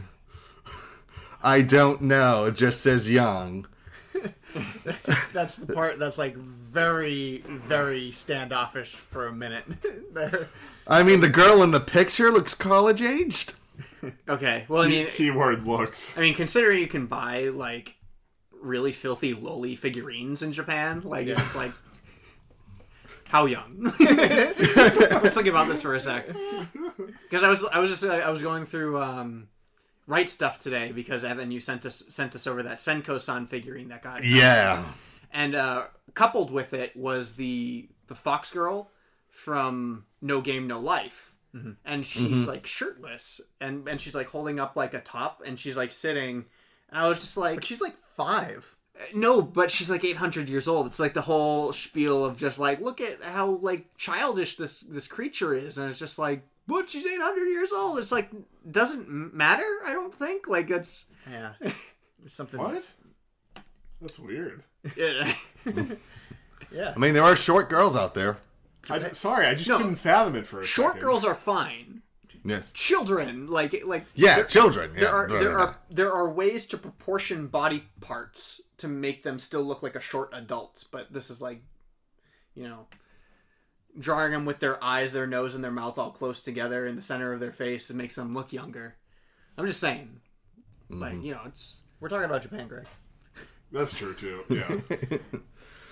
I don't know. It just says young. That's the part that's like very, very standoffish for a minute. There. I mean, the girl in the picture looks college-aged. Okay. Well, I mean, Keyword looks. I mean, considering you can buy like really filthy loli figurines in Japan, like it's like how young? Let's think about this for a sec. Because I was I was just I was going through um, Right Stuff today because Evan, you sent us sent us over that Senko-san figurine that got Yeah. and uh, coupled with it was the the fox girl from No Game No Life. Mm-hmm. And she's Mm-hmm. like shirtless and and she's like holding up like a top and she's like sitting and I was just like But she's like five. no, but she's like eight hundred years old. It's like the whole spiel of just like look at how like childish this this creature is and it's just like but she's eight hundred years old. It's like doesn't matter, I don't think. Like it's Yeah. There's something. What? That's weird. yeah. Yeah. I mean, there are short girls out there. I, sorry, I just No. couldn't fathom it for a Short second. girls are fine. Yes. Children like like Yeah, there- children. There yeah. are there are there are ways to proportion body parts to make them still look like a short adult, but this is like, you know, drawing them with their eyes, their nose, and their mouth all close together in the center of their face. It makes them look younger. I'm just saying, like you know, it's We're talking about Japan, Greg. That's true, too. Yeah.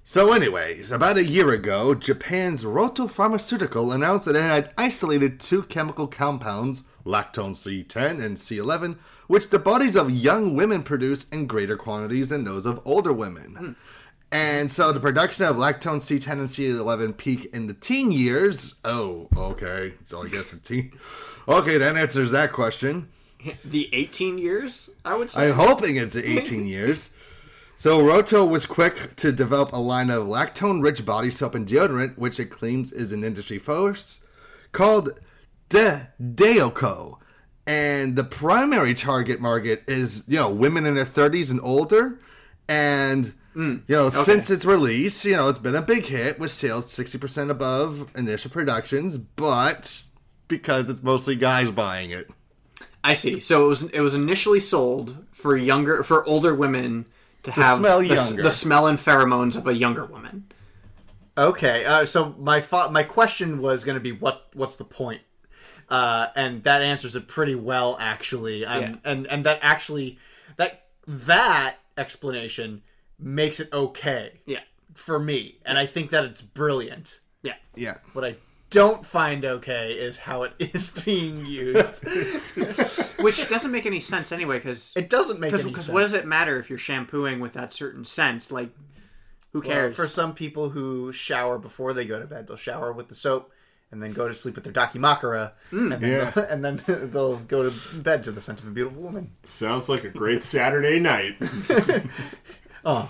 So anyways, about a year ago, Japan's Roto Pharmaceutical announced that it had isolated two chemical compounds, lactone C ten and C eleven, which the bodies of young women produce in greater quantities than those of older women. Mm. And so the production of lactone C ten and C eleven peak in the teen years. Oh, okay. So I guess the teen. Okay, that answers that question. The eighteen years, I would say. I'm hoping it's the eighteen years. So Roto was quick to develop a line of lactone-rich body soap and deodorant, which it claims is an industry first, called De Deoco. And the primary target market is, you know, women in their thirties and older. And, mm, you know, okay. since its release, you know, it's been a big hit with sales sixty percent above initial productions, but because it's mostly guys buying it. I see. So it was it was initially sold for younger, for older women to the have smell the, younger. the smell and pheromones of a younger woman. Okay, uh, so my fa- my question was going to be what what's the point? Uh, and that answers it pretty well, actually. I'm, Yeah. And and that actually that that explanation makes it okay. Yeah. For me, and I think that it's brilliant. Yeah. Yeah. What I don't find okay is how it is being used. Which doesn't make any sense anyway, because It doesn't make any because sense. what does it matter if you're shampooing with that certain scent? Like, who Well, cares? for some people who shower before they go to bed, they'll shower with the soap and then go to sleep with their dakimakura, Mm. and, then Yeah. they'll, and then they'll go to bed to the scent of a beautiful woman. Sounds like a great Saturday night. Oh,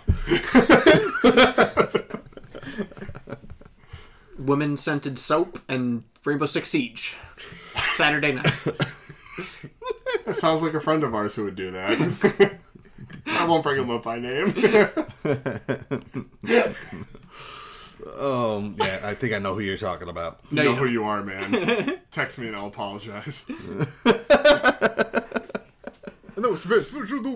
Women scented soap and Rainbow Six Siege. Saturday night. That sounds like a friend of ours who would do that. I won't bring him up by name. Um, yeah, I think I know who you're talking about. You No, know you who don't. you are, man. Text me and I'll apologize. and that was the best fish of the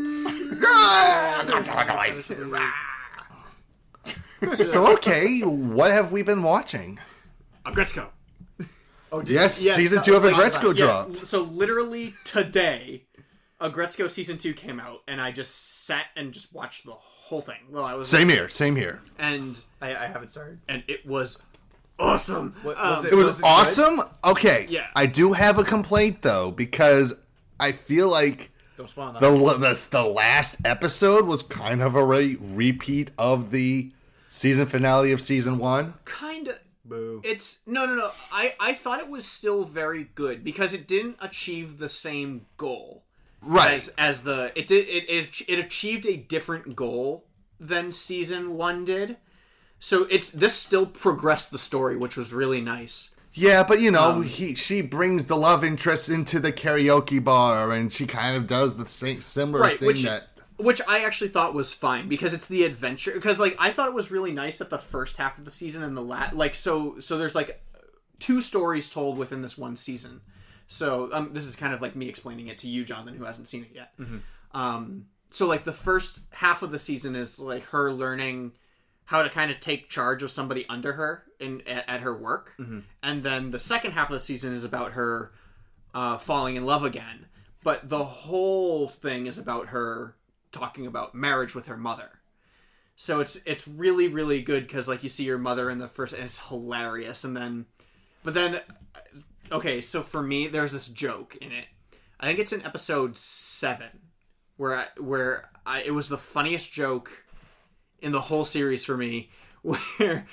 week. So, okay, what have we been watching? Uh, Gretzko. Oh, did, Yes, yeah, season no, two of wait, Agretzko yeah, dropped. So literally today, Agretzko season two came out, and I just sat and just watched the whole thing. Well, I was Same here, same here. and I, I haven't started. and it was awesome. What- Um, was It was, Was it good? awesome. Okay, Yeah. I do have a complaint though because I feel like Don't spawn the the, the last episode was kind of a re- repeat of the season finale of season one. kind of. Boo. It's no, no, no. I I thought it was still very good because it didn't achieve the same goal. Right. As as the it did it it, it achieved a different goal than season one did. So it's this still progressed the story, which was really nice. Yeah, but you know, Um, he she brings the love interest into the karaoke bar, and she kind of does the same similar Right, thing which that. which I actually thought was fine because it's the adventure. Because like I thought it was really nice that the first half of the season and the lat like so so there's like two stories told within this one season. So um, this is kind of like me explaining it to you, Jonathan, who hasn't seen it yet. Um, so like the first half of the season is like her learning how to kind of take charge of somebody under her in at, at her work, and then the second half of the season is about her uh, falling in love again. But the whole thing is about her talking about marriage with her mother. So it's it's really really good because like you see your mother in the first, and it's hilarious. And then, but then, okay, so for me, there's this joke in it. I think it's in episode seven where I, where I, it was the funniest joke in the whole series for me, where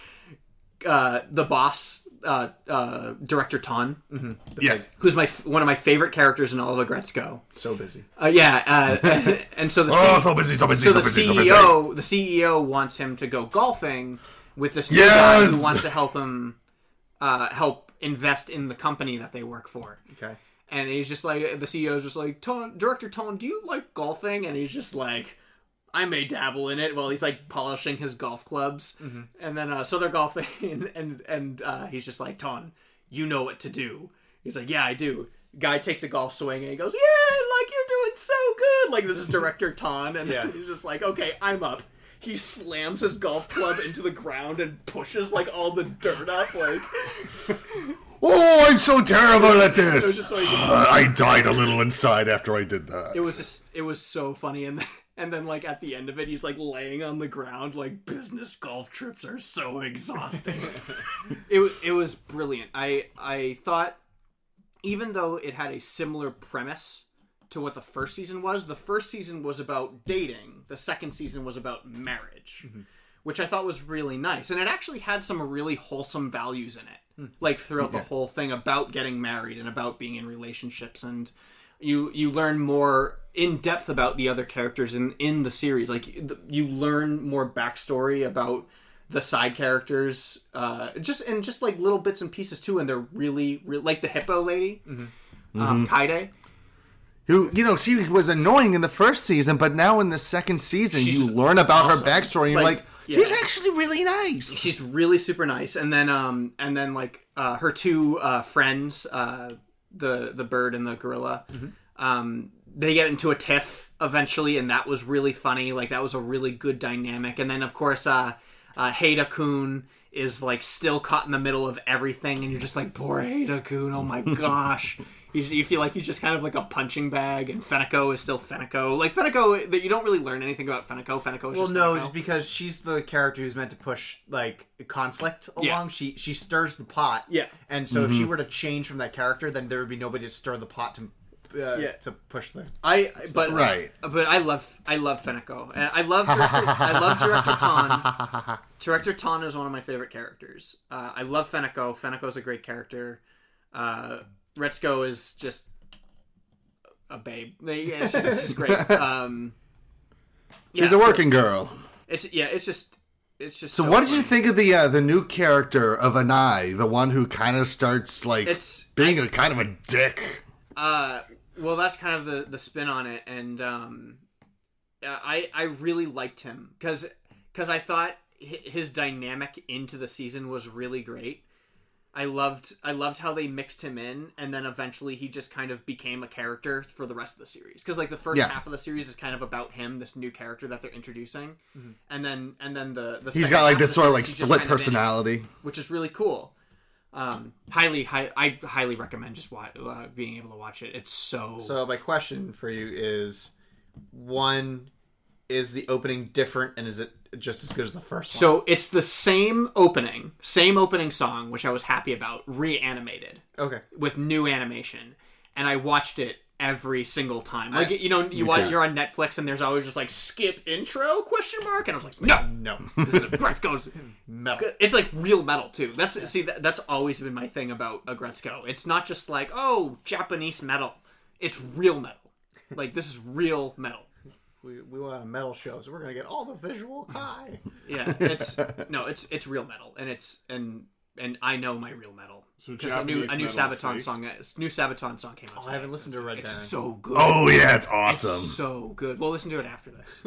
uh, the boss, uh, uh, director Ton, Yes. who's my one of my favorite characters in all of Agretzko. So busy. Uh, yeah, uh, and so the Oh, C- so busy, so busy, so so the busy, so C busy. E O the C E O wants him to go golfing with this new Yes! guy who wants to help him uh, help invest in the company that they work for. Okay. And he's just like, the C E O's just like, Tone, Director Tone, do you like golfing? And he's just like, I may dabble in it while he's like polishing his golf clubs. Mm-hmm. And then, uh, so they're golfing, and and, and uh, he's just like, Ton, you know what to do. He's like, yeah, I do. Guy takes a golf swing and he goes, yeah, like you're doing so good. Like this is Director Ton, and Yeah. he's just like, okay, I'm up. He slams his golf club into the ground and pushes like all the dirt up, like. Oh, I'm so terrible at It was this. just like, Uh, I died a little inside after I did that. it was just, it was so funny, and And then, like, at the end of it, he's, like, laying on the ground, like, business golf trips are so exhausting. it, it was brilliant. I, I thought, even though it had a similar premise to what the first season was, the first season was about dating. The second season was about marriage, mm-hmm. which I thought was really nice. And it actually had some really wholesome values in it, mm. like, throughout yeah. the whole thing about getting married and about being in relationships. And you you learn more in depth about the other characters in, in the series. Like, you learn more backstory about the side characters, uh, just and just like little bits and pieces too. And they're really, really like the hippo lady, mm-hmm. um, Mm-hmm. Kaide. Who, you know, she was annoying in the first season, but now in the second season, She's you learn about awesome. her backstory, and you're Like, like, yeah. she's actually really nice. She's really super nice. And then, um, and then like uh, her two uh, friends, uh, the the bird and the gorilla, mm-hmm. um, they get into a tiff eventually, and that was really funny. Like, that was a really good dynamic. And then, of course, uh, uh, Haida-kun is like still caught in the middle of everything, and you're just like, poor Haida-kun. Oh my gosh. You, you feel like he's just kind of like a punching bag, and Feneko is still Feneko. Like, Feneko, that you don't really learn anything about Feneko. Feneko is Well, just no, Feneko. just because she's the character who's meant to push, like, conflict along. Yeah. She she stirs the pot. Yeah. And so if she were to change from that character, then there would be nobody to stir the pot to uh, Yeah. to push the... I but Right. but I love I love Feneko, and I love director, I love director Ton. Director Ton is one of my favorite characters. Uh, I love Feneko. Feneko's a great character. Uh, Retsuko is just a babe. Yeah, she's, she's great. Um, yeah, She's a so working girl. It's yeah. It's just it's just. So, so what did you funny. think of the uh, the new character of Anai, the one who kind of starts like It's- being a kind of a dick? Uh, well, that's kind of the, the spin on it, and um, I I really liked him because because I thought hi- his dynamic into the season was really great. I loved I loved how they mixed him in, and then eventually he just kind of became a character for the rest of the series. Because like the first Yeah. half of the series is kind of about him, this new character that they're introducing, and then and then the the He's second got like half this the sort of like series, he's just split kind of in it, personality. which is really cool. Um, highly, high, I highly recommend just wa- uh, being able to watch it. It's so So my question for you is, one, is the opening different, and is it just as good as the first one? So it's the same opening, same opening song, which I was happy about, reanimated Okay. with new animation, and I watched it every single time. Like, I- you know, you Me watch, too. you're on Netflix, and there's always just like skip intro question mark, and I was like, no, No. this is a Gretzko's. Metal. It's like real metal too. That's see, that, that's always been my thing about a Gretzko. It's not just like, oh, Japanese metal. It's real metal. Like, this is real metal. We, we want a metal show, so we're going to get all the visual high. Yeah, it's no, it's it's real metal, and it's and and I know my real metal. So 'Cause a new Japanese a new metal is Sabaton fake? song, a new Sabaton song came out. Oh, I today. haven't listened to Red It's Cannon. so good. Oh yeah, it's It's awesome. so good. We'll listen to it after this.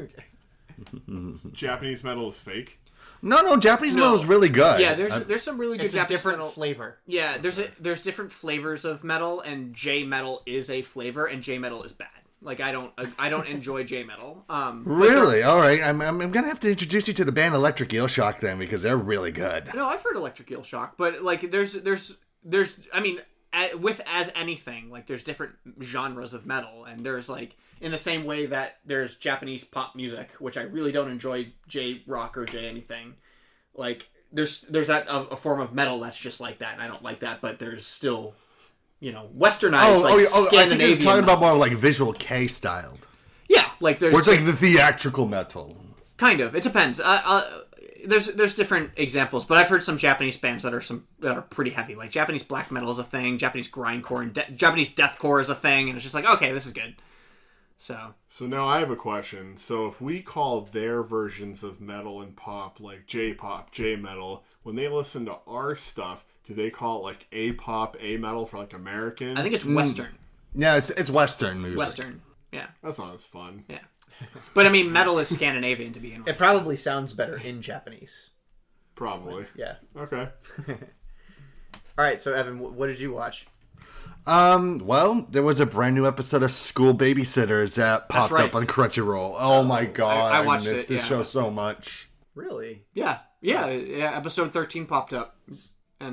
Japanese metal is fake. No, no, Japanese No. metal is really good. Yeah, there's I- there's some really good It's a Japanese different metal. flavor. Yeah, there's a there's different flavors of metal, and J metal is a flavor, and J metal is bad. Like, I don't I don't enjoy J metal. Um, but they're- really. All right, I'm, I'm I'm gonna have to introduce you to the band Electric Eel Shock then, because they're really good. No, I've heard Electric Eel Shock, but like there's there's there's I mean a- with as anything, like there's different genres of metal, and there's like in the same way that there's Japanese pop music, which I really don't enjoy J rock or J anything. Like there's there's that a, a form of metal that's just like that, and I don't like that, but there's still, you know, westernized Oh, like oh, yeah, oh, I think Scandinavian. you're talking metal. about more like Visual K styled, Yeah, like there's where it's like the theatrical metal. kind of. It depends. Uh, uh, there's there's different examples, but I've heard some Japanese bands that are some that are pretty heavy. Like Japanese black metal is a thing, Japanese grindcore and de- Japanese deathcore is a thing, and it's just like, okay, this is good. So So now I have a question. So if we call their versions of metal and pop like J-pop, J-metal, when they listen to our stuff, do they call it like A-pop, A-metal for like American? I think it's Western, Yeah, it's it's Western music. Western, yeah, That's not as fun. yeah. But I mean, metal is Scandinavian to begin with. It probably sounds better in Japanese. Probably. Yeah. Okay. All right, so Evan, wh- what did you watch? Um, well, there was a brand new episode of School Babysitters that popped right. up on Crunchyroll. Oh my god, I I, watched missed it, this yeah. show so much. Really? Yeah, yeah, yeah. Episode thirteen popped up, and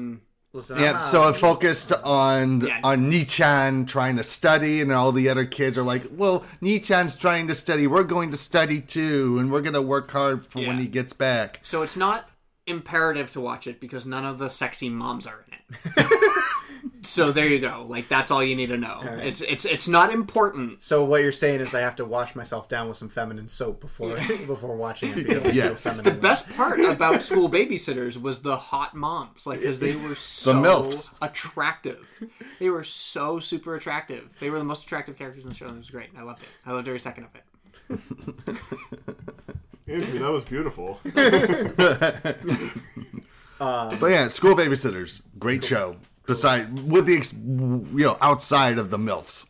Listen, Yeah, I'm, so uh, it focused on Yeah. on Nichan trying to study, and all the other kids are like, "Well, Nichan's trying to study. We're going to study too, and we're going to work hard for when Yeah. he gets back." So it's not imperative to watch it because none of the sexy moms are in it. So there you go. Like that's all you need to know. right. It's it's it's not important. So what you're saying is I have to wash myself down with some feminine soap before before watching it because I feel Yes. feminine. The best part about School Babysitters was the hot moms, like because they were so milfs. attractive. They were so super attractive. They were the most attractive characters in the show. It was great. I loved it. I loved every second of it. Andrew, that was beautiful. But yeah, School Babysitters, great show. Beside, with the ex- you know, outside of the milfs.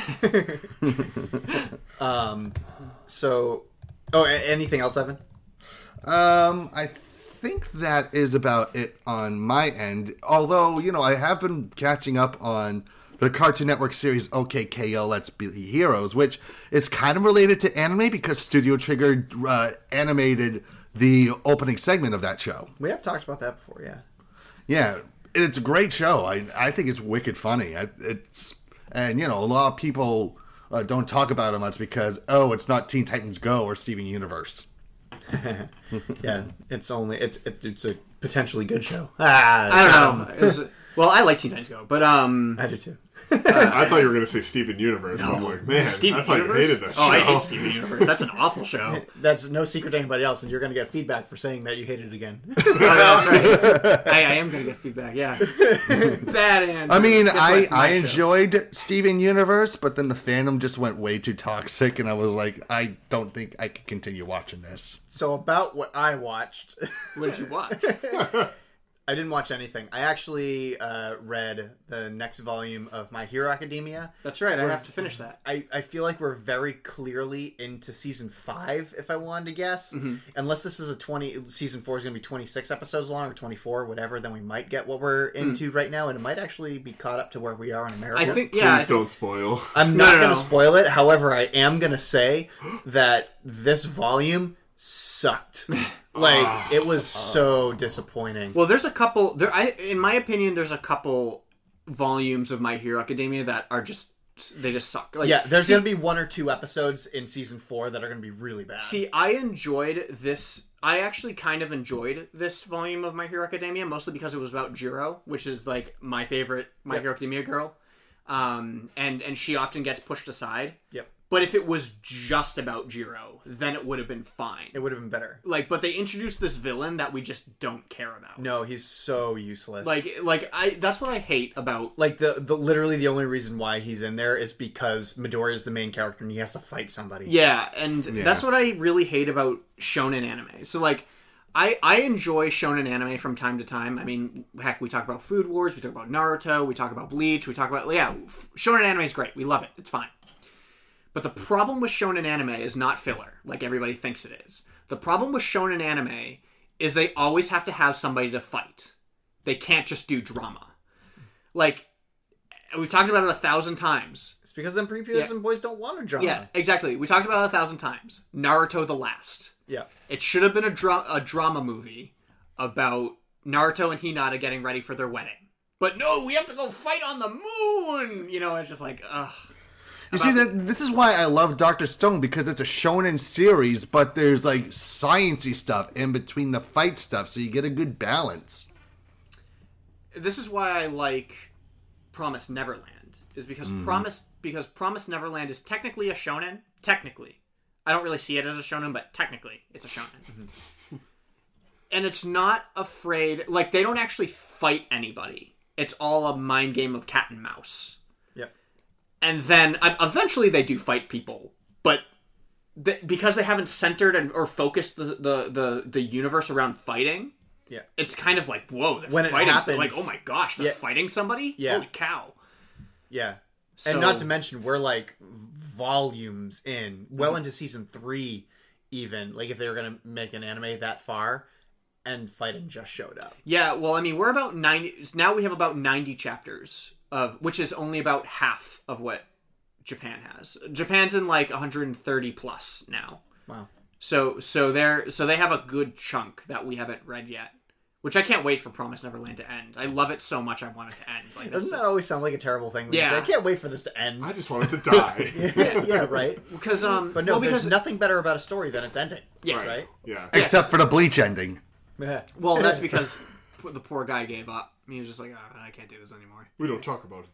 Um, so, oh, a- anything else, Evan? Um, I think that is about it on my end. Although, you know, I have been catching up on the Cartoon Network series O K K O Let's Be Heroes, which is kind of related to anime because Studio Trigger uh, animated the opening segment of that show. We have talked about that before, yeah. Yeah, it's a great show. I I think it's wicked funny. I, it's and you know a lot of people uh, don't talk about it much because oh, it's not Teen Titans Go or Steven Universe. Yeah, it's only it's it, it's a potentially good show. Ah, I don't know. It was, well, I like Teen Titans Go, but um, I do too. I thought you were going to say Steven Universe. I'm like, man, Steven I thought Universe? you hated that show. Oh, I hate Steven Universe. That's an awful show. That's no secret to anybody else, and you're going to get feedback for saying that you hate it again. Oh, that's right. I, I am gonna get feedback. Yeah, bad Andrew. I mean, Guess what? I, It's my I show. enjoyed Steven Universe, but then the fandom just went way too toxic, and I was like, I don't think I can continue watching this. So about what I watched, What did you watch? I didn't watch anything. I actually uh, read the next volume of My Hero Academia. That's right. I have to finish that. I, I feel like we're very clearly into season five, if I wanted to guess. Mm-hmm. Unless this is a twenty season four is going to be twenty-six episodes long or twenty-four, whatever. Then we might get what we're into right now, and it might actually be caught up to where we are in America. I think. Yeah. I Please think- don't spoil. I'm No, not no, going no. to spoil it. However, I am going to say that this volume sucked. Like it was so disappointing. Well, there's a couple. There, I, in my opinion, there's a couple volumes of My Hero Academia that are just they just suck. Like, Yeah, there's see, going to be one or two episodes in season four that are going to be really bad. See, I enjoyed this. I actually kind of enjoyed this volume of My Hero Academia, mostly because it was about Jiro, which is like my favorite My Yep. Hero Academia girl. Um, and and she often gets pushed aside. Yep. But if it was just about Jiro, then it would have been fine. It would have been better. Like, but they introduced this villain that we just don't care about. No, he's so useless. Like, like I. That's what I hate about. like the, the literally the only reason why he's in there is because Midoriya is the main character and he has to fight somebody. Yeah, and that's what I really hate about shonen anime. So, like, I I enjoy shonen anime from time to time. I mean, heck, we talk about Food Wars, we talk about Naruto, we talk about Bleach, we talk about yeah, f- shonen anime is great. We love it. It's fine. But the problem with shonen anime is not filler, like everybody thinks it is. The problem with shonen anime is they always have to have somebody to fight. They can't just do drama. Like, we've talked about it a thousand times. It's because them prepubescent Yeah. boys don't want to drama. Yeah, exactly. We talked about it a thousand times. Naruto the Last. Yeah. It should have been a, dra- a drama movie about Naruto and Hinata getting ready for their wedding. But no, we have to go fight on the moon! You know, it's just like, ugh. You see that this is why I love Doctor Stone because it's a shonen series, but there's like sciencey stuff in between the fight stuff, so you get a good balance. This is why I like Promise Neverland. Is because Promise because Promise Neverland is technically a shonen. Technically. I don't really see it as a shonen, but technically it's a shonen. And it's not afraid, like they don't actually fight anybody. It's all a mind game of cat and mouse. Yep. And then uh, eventually they do fight people, but th- because they haven't centered and, or focused the, the, the, the universe around fighting, Yeah. it's kind of like, whoa, they're When it fighting. happens- like, oh my gosh, they're Yeah. fighting somebody? Yeah. Holy cow. Yeah. So, And not to mention, we're like volumes in, well into season three, even. Like, if they were going to make an anime that far, and fighting just showed up. yeah, well, I mean, we're about ninety, now we have about ninety chapters, of which is only about half of what Japan has. Japan's in like one hundred thirty plus now. Wow. So so they're so they have a good chunk that we haven't read yet. which I can't wait for Promise Neverland to end. I love it so much I want it to end. Like, Doesn't that's- that always sound like a terrible thing? When you Yeah. say, I can't wait for this to end. I just want it to die. yeah, yeah, right. Because um, But no, well, there's because nothing better about a story than its ending. Yeah. Right. Right? Yeah. Except for the Bleach ending. well, that's because p- the poor guy gave up. He was just like, oh, I can't do this anymore. We don't talk about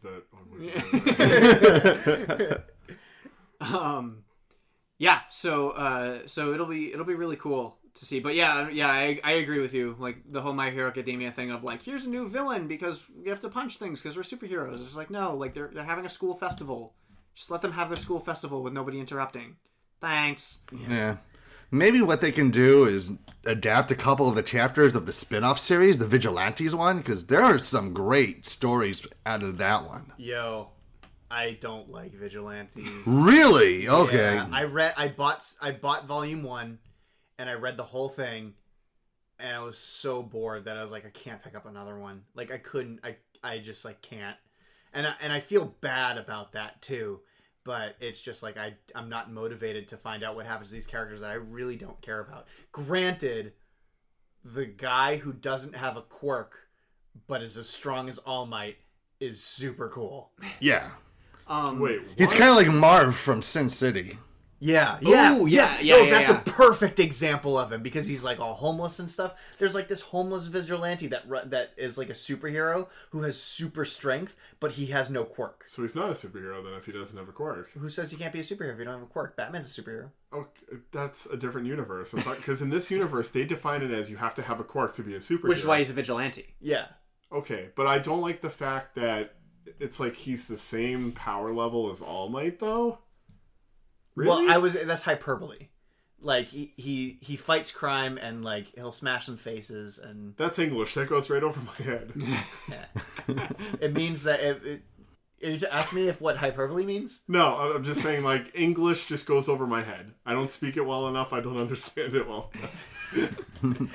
that. On Um, yeah. So uh, so it'll be it'll be really cool to see. But yeah, yeah, I, I agree with you. Like the whole My Hero Academia thing of like, here's a new villain because we have to punch things because we're superheroes. It's like, no, like they're they're having a school festival. Just let them have their school festival with nobody interrupting. Thanks. Yeah. Maybe what they can do is adapt a couple of the chapters of the spin-off series, the Vigilantes one, because there are some great stories out of that one. Yo, I don't like Vigilantes. Really? Okay. Yeah, I read. I bought. I bought volume one, and I read the whole thing, and I was so bored that I was like, I can't pick up another one. Like I couldn't. I. I just like can't. And I, and I feel bad about that too. But it's just like I. I'm not motivated to find out what happens to these characters that I really don't care about. Granted, the guy who doesn't have a quirk, but is as strong as All Might, is super cool. Yeah. Um, Wait, what? He's kind of like Marv from Sin City. Yeah, yeah, Ooh, yeah, yeah, yeah, No, yeah, that's yeah. a perfect example of him because he's like all homeless and stuff. There's like this homeless vigilante that ru- that is like a superhero who has super strength, but he has no quirk. So he's not a superhero then if he doesn't have a quirk. Who says you can't be a superhero if you don't have a quirk? Batman's a superhero. Okay, that's a different universe. Because in this universe, they define it as you have to have a quirk to be a superhero. which is why he's a vigilante. Yeah, Okay, but I don't like the fact that it's like he's the same power level as All Might, though. Really? Well, I was that's hyperbole. Like he, he he fights crime and like he'll smash some faces and That's English. That goes right over my head. yeah. It means that it, it, are you to ask me if what hyperbole means? No, I'm just saying, like, English just goes over my head. I don't speak it well enough. I don't understand it well enough.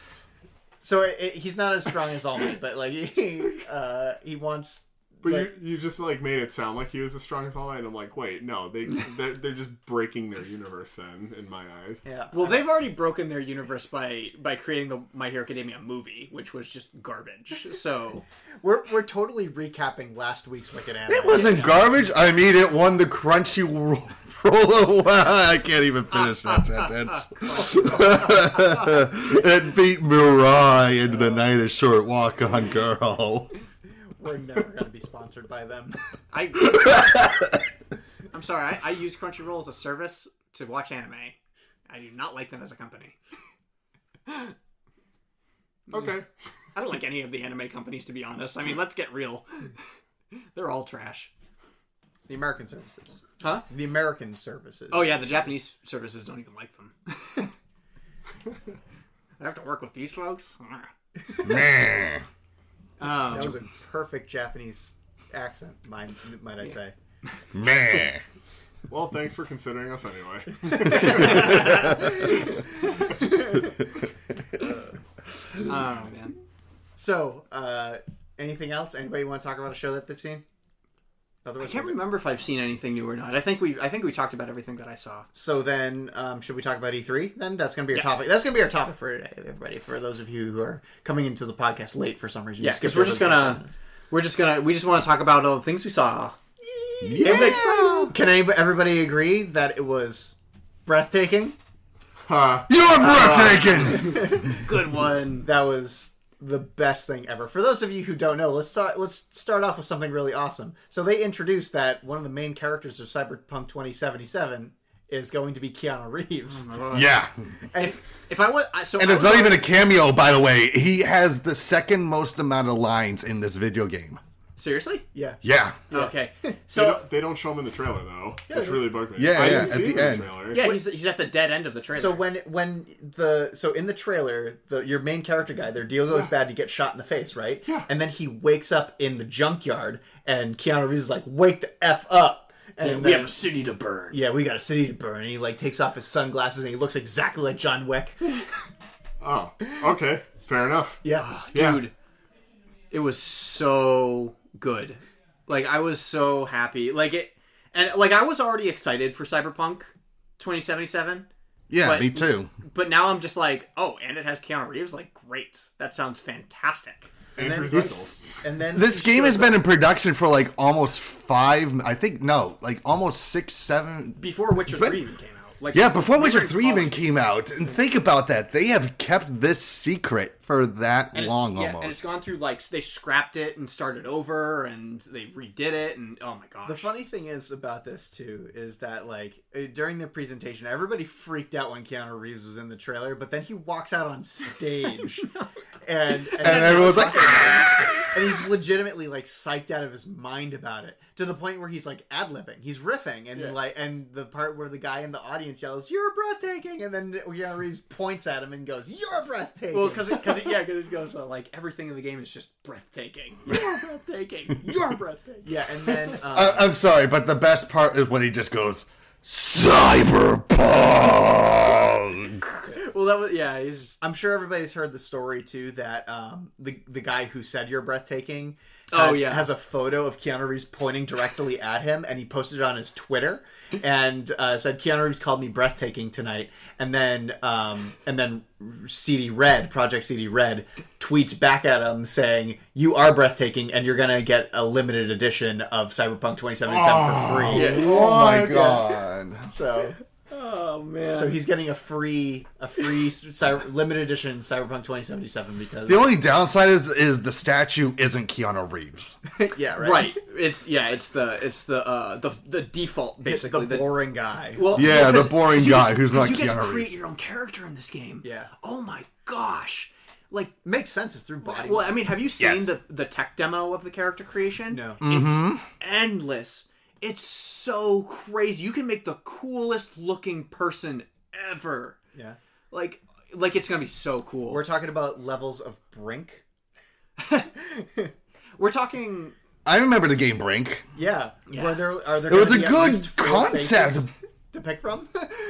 So it, it, he's not as strong as All Might, but like he uh, he wants. But like, you, you just, like, made it sound like he was as strong as All Might. And I'm like, wait, no. They, they're, they're just breaking their universe then, in my eyes. yeah. Well, they've already broken their universe by by creating the My Hero Academia movie, which was just garbage. So We're we're totally recapping last week's Wicked Anime. It wasn't garbage. I mean, it won the Crunchy Roll. I can't even finish that sentence. It beat Mirai in The Night a Short Walk on Girl. We're never going to be sponsored by them. I, I'm sorry. I, I use Crunchyroll as a service to watch anime. I do not like them as a company. Okay. I don't like any of the anime companies, to be honest. I mean, let's get real. They're all trash. The American services. Huh? The American services. Oh yeah, the Japanese services don't even like them. I have to work with these folks. Meh. Um, That was a perfect Japanese accent, might, might I say. Meh. Well, thanks for considering us anyway. oh man. So, uh, anything else? Anybody want to talk about a show that they've seen? I Otherwise, can't we're good. remember if I've seen anything new or not. I think we I think we talked about everything that I saw. So then, um, should we talk about E three? Then that's going to be our Yeah. topic. That's going to be our topic for today, everybody. For those of you who are coming into the podcast late for some reason, Yeah, you skipped because we're over just the first gonna sentence. we're just gonna we just want to talk about all the things we saw. Yeah. Can anybody, everybody agree that it was breathtaking? Huh. You're breathtaking. Good one. That was the best thing ever. For those of you who don't know, let's start. Let's start off with something really awesome. So they introduced that one of the main characters of Cyberpunk twenty seventy-seven is going to be Keanu Reeves. Yeah. And If if I was I- so And I it's was not even a already- cameo, by the way. He has the second most amount of lines in this video game. seriously. yeah, Yeah. Okay. They So don't, they don't show him in the trailer, though. Which really bugged me. Yeah, I yeah, didn't at see the him in end. the trailer. yeah, he's he's at the dead end of the trailer. So when when the so in the trailer, the your main character guy, their deal goes bad, he gets shot in the face, right? Yeah. And then he wakes up in the junkyard, and Keanu Reeves is like, "Wake the f up!" And we then, have a city to burn. yeah, we got a city to burn. And he like takes off his sunglasses, and he looks exactly like John Wick. Oh, okay. Fair enough. Yeah. Yeah. Dude, it was so good. Like I was so happy. Like it, and like I was already excited for Cyberpunk twenty seventy-seven Yeah, But- me too. But now I'm just like, oh, and it has Keanu Reeves. Like, great. That sounds fantastic. And Andrew then, Zendel. and then This he game has shows been up in production for like almost five. I think no, like almost six, seven. Before Witcher But- three even came out. Like, Yeah, before we Witcher were in three even college. came out. And think about that. They have kept this secret for that And it's- long yeah, almost. and it's gone through, like, they scrapped it and started over, and they redid it, and oh my gosh. The funny thing is about this too is that like uh, during the presentation, everybody freaked out when Keanu Reeves was in the trailer, but then he walks out on stage, and and, And everyone's like, and he's legitimately like psyched out of his mind about it to the point where he's like ad libbing, he's riffing, and Yeah. like and the part where the guy in the audience yells, "You're breathtaking," and then Keanu Reeves points at him and goes, "You're breathtaking." Well, because because yeah, because it goes uh, like everything in the game is just breathtaking. You're breathtaking. You're breathtaking. yeah, and then um, I- I'm sorry, but the best part is when he just goes, Cyberpunk. Well, that was yeah. He's just, I'm sure everybody's heard the story too that um, the the guy who said you're breathtaking Oh, has, yeah. has a photo of Keanu Reeves pointing directly at him, and he posted it on his Twitter and uh, said Keanu Reeves called me breathtaking tonight, and then um, and then C D Red Project C D Red tweets back at him saying you are breathtaking and you're gonna get a limited edition of Cyberpunk twenty seventy-seven for free. Yeah. Oh my god. So. oh man. So he's getting a free, a free cyber, limited edition Cyberpunk twenty seventy-seven because The only downside is is the statue isn't Keanu Reeves. yeah, right, right. It's yeah. It's the it's the uh the the default basically. the boring guy. well, Yeah, well, 'cause- the boring 'cause you guy get to- who's 'cause not you get to Keanu create Reeves. your own character in this game. Yeah. Oh my gosh. Like, Makes sense. It's through body. well, I mean, have you seen Yes. the the tech demo of the character creation? No. It's endless. It's so crazy. You can make the coolest looking person ever. yeah, Like, like it's gonna be so cool. we're talking about levels of Brink. We're talking. I remember the game Brink. Yeah, Yeah. where there are there. It was gonna a be at good least four concept. faces to pick from.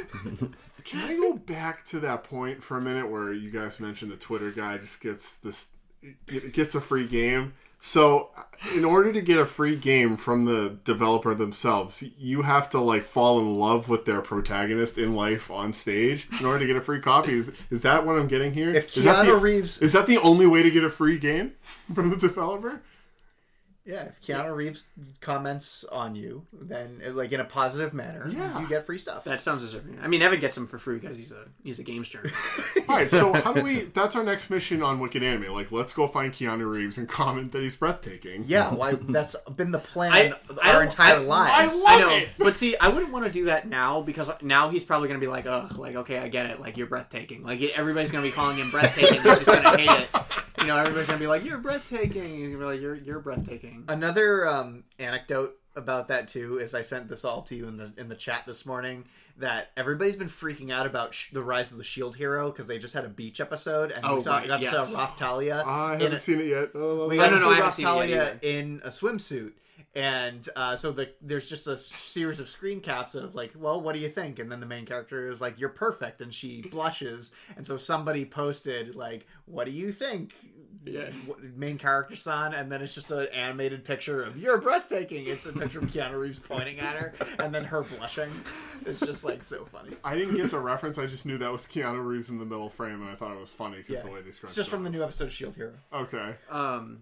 Can I go back to that point for a minute where you guys mentioned the Twitter guy just gets this, it gets a free game? So, in order to get a free game from the developer themselves, you have to like fall in love with their protagonist in life on stage in order to get a free copy. Is, is that what I'm getting here? If is that Keanu the, Reeves- is that the only way to get a free game from the developer? Yeah, if Keanu Reeves comments on you, then like in a positive manner, Yeah. you get free stuff. That sounds deserving. I mean, Evan gets them for free because he's a he's a games journalist. All right, so how do we? That's our next mission on Wicked Anime. Like, let's go find Keanu Reeves and comment that he's breathtaking. yeah, why? That's been the plan I- I our don't- entire I- lives. I I love know, it. but see, I wouldn't want to do that now because now he's probably going to be like, ugh, like okay, I get it, like you're breathtaking. Like everybody's going to be calling him breathtaking. He's just going to hate it. You know, everybody's going to be like, you're breathtaking. He's going to be like, you're you're breathtaking. Another um, anecdote about that too is I sent this all to you in the in the chat this morning that everybody's been freaking out about sh- the Rise of the Shield Hero because they just had a beach episode and Oh, we saw, right, got to yes. see Raph Talia. I in haven't a- seen it yet. Oh, We No, got no, to no, I see haven't Raph seen it yet Talia either. in a swimsuit. And uh, so the there's just a series of screen caps of like, well, what do you think? And then the main character is like, you're perfect, and she blushes. And so somebody posted like, what do you think? Yeah. What- Main character son, and then it's just an animated picture of you're breathtaking. It's a picture of Keanu Reeves pointing at her, and then her blushing. It's just like so funny. I didn't get the reference. I just knew that was Keanu Reeves in the middle frame, and I thought it was funny because Yeah. the way they scrunched It's just it from the up. new episode of Shield Hero. Okay. Um.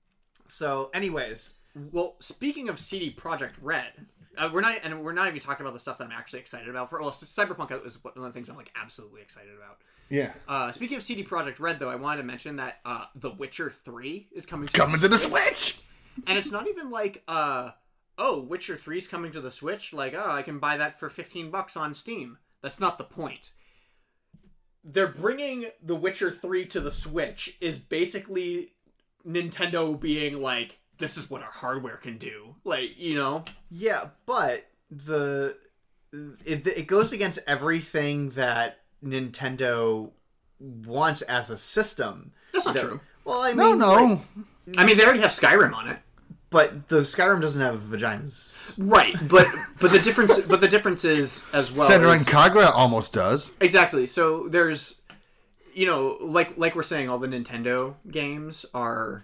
So, anyways, Well, speaking of C D Projekt Red, uh, we're not, and we're not even talking about the stuff that I'm actually excited about. For well, Cyberpunk is one of the things I'm like absolutely excited about. Yeah. Uh, speaking of C D Projekt Red, though, I wanted to mention that uh, The Witcher three is coming to Coming to the Switch. and it's not even like, uh, oh, Witcher three is coming to the Switch. Like, oh, I can buy that for fifteen bucks on Steam. That's not the point. They're bringing The Witcher three to the Switch is basically Nintendo being like, this is what our hardware can do. Like, you know? yeah, but the it, it goes against everything that Nintendo wants as a system. That's not That- true. Well, I No, mean, no. like, I mean, they already have Skyrim on it. but the Skyrim doesn't have vaginas. Right, but but the difference but the difference is as well Senran is- Kagura almost does. Exactly. So there's, you know, like like we're saying, all the Nintendo games are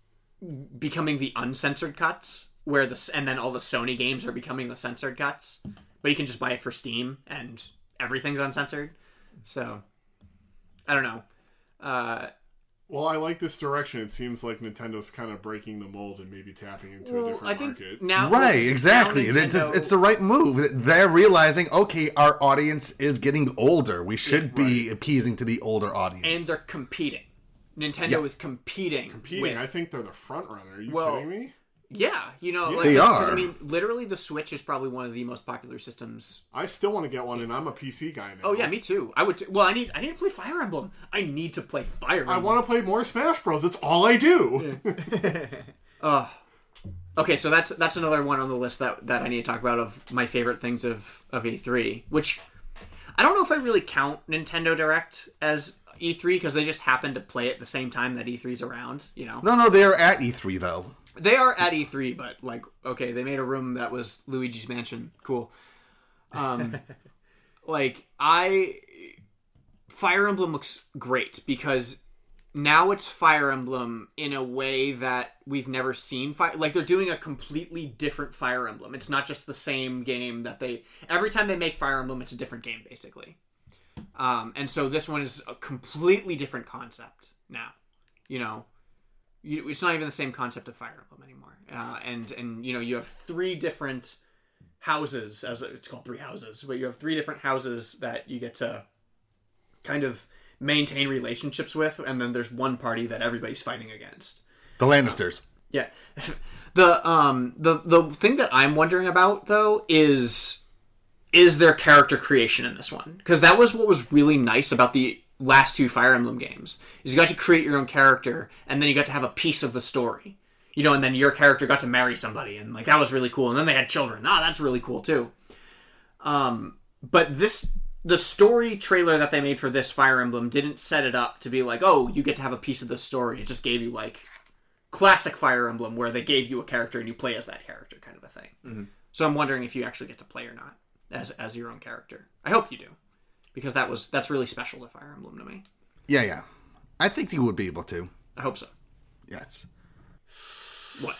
becoming the uncensored cuts, where the and then all the Sony games are becoming the censored cuts. But you can just buy it for Steam, and everything's uncensored. So I don't know. Uh, Well, I like this direction. It seems like Nintendo's kind of breaking the mold and maybe tapping into well, a different I think market. now, Right, now exactly. It's, Nintendo- it's, it's the right move. They're realizing, okay, our audience is getting older. We should be appeasing to the older audience. and they're competing. Nintendo Yeah. is competing. Competing, with, I think they're the front runner. Are you Well, kidding me? Yeah, you know, like, They 'cause, are. I mean, literally, the Switch is probably one of the most popular systems. I still want to get one, and I'm a P C guy now. Oh yeah, me too. I would. T- well, I need. I need to play Fire Emblem. I need to play Fire Emblem. I want to play more Smash Bros. That's all I do. Uh, okay, so that's that's another one on the list that, that I need to talk about of my favorite things of, of E three, which I don't know if I really count Nintendo Direct as E three because they just happen to play at the same time that E three's around, you know? No, no, they're at E three, though. They are at E three, but like, okay, they made a room that was Luigi's Mansion. Cool. Um, like, I... Fire Emblem looks great because now it's Fire Emblem in a way that we've never seen. Fire like they're doing a completely different Fire Emblem. It's not just the same game that they. Every time they make Fire Emblem, it's a different game basically. Um, and so this one is a completely different concept now. You know, you, it's not even the same concept of Fire Emblem anymore. Uh, and and you know you have three different houses, as it's called three houses, but you have three different houses that you get to kind of maintain relationships with, and then there's one party that everybody's fighting against. The Lannisters. Yeah. the um the the thing that I'm wondering about though is is their character creation in this one, because that was what was really nice about the last two Fire Emblem games is you got to create your own character and then you got to have a piece of the story, you know, and then your character got to marry somebody and like that was really cool, and then they had children. Ah, that's really cool too. Um, but this. The story trailer that they made for this Fire Emblem didn't set it up to be like, oh, you get to have a piece of the story. It just gave you, like, classic Fire Emblem where they gave you a character and you play as that character kind of a thing. Mm-hmm. So I'm wondering if you actually get to play or not as as your own character. I hope you do. Because that was that's really special to Fire Emblem to me. Yeah, yeah. I think you would be able to. I hope so. Yes. What?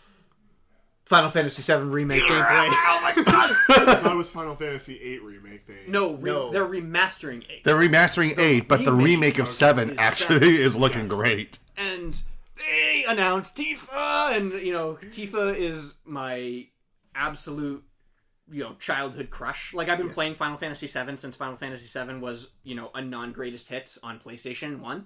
Final Fantasy seven Remake gameplay. Oh my god! I thought it was Final Fantasy eight remake. They No, re- No. they're remastering eight. They're remastering eight, but the remake remake of of seven is actually seven. is looking great. And they announced Tifa, and you know, Tifa is my absolute, you know, childhood crush. Like I've been playing Final Fantasy seven since Final Fantasy seven was, you know, a non-greatest hits on PlayStation one.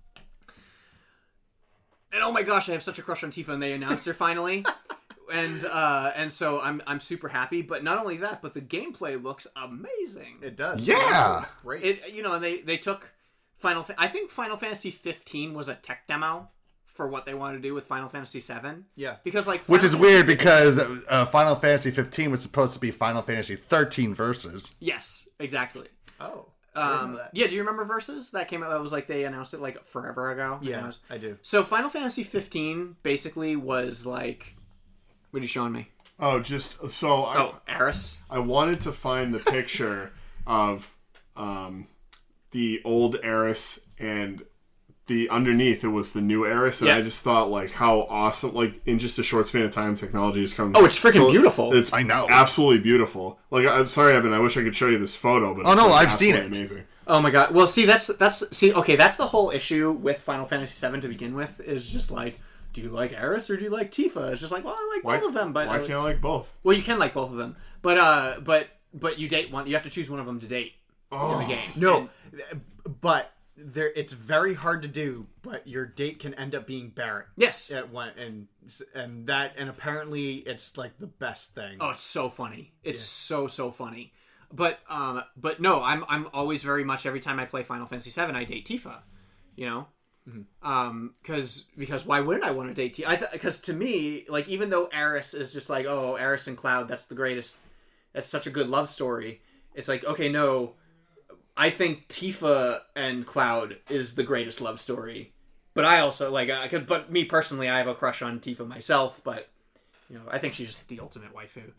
And oh my gosh, I have such a crush on Tifa, and they announced her finally. And uh, and so I'm I'm super happy. But not only that, but the gameplay looks amazing. It does. Yeah. It's great. It you know they they took Final Fa- I think Final Fantasy fifteen was a tech demo for what they wanted to do with Final Fantasy seven. Yeah. Because like Which Final is Fantasy weird fifteen because uh, Final Fantasy fifteen was supposed to be Final Fantasy thirteen Versus. Yes, exactly. oh. I didn't Um, know that. yeah, do you remember Versus? That came out. That was like they announced it like forever ago. And it Yeah, was- I do. So Final Fantasy fifteen basically was like, what are you showing me? Oh, just so I Oh, Aris. I wanted to find the picture of um, the old Eris, and the underneath it was the new Eris, and Yeah. I just thought like how awesome! Like in just a short span of time, technology has come. Oh, it's freaking beautiful. It's I know. absolutely beautiful. Like I'm sorry, Evan. I wish I could show you this photo, but Oh, it's, no, like, I've seen absolutely it. Amazing. Oh my god. Well, see, that's that's see. Okay, that's the whole issue with Final Fantasy seven to begin with. Is just like, do you like Aris or do you like Tifa? It's just like, well, I like Why, both of them, but why I- can't I like both? well, you can like both of them, but uh, but but you date one. You have to choose one of them to date Oh, in the game. No, And- but there it's very hard to do. But your date can end up being Barrett. yes. At one and and that and apparently it's like the best thing. Oh, it's so funny. It's so so funny. But um, but no, I'm I'm always very much every time I play Final Fantasy seven, I date Tifa. You know, Mm-hmm. um, because because why wouldn't I want to date Tifa? I because to me, like even though Aris is just like, oh, Aris and Cloud, that's the greatest. That's such a good love story. It's like, okay, no, I think Tifa and Cloud is the greatest love story. But I also like I could. But me personally, I have a crush on Tifa myself. But you know, I think she's just the ultimate waifu.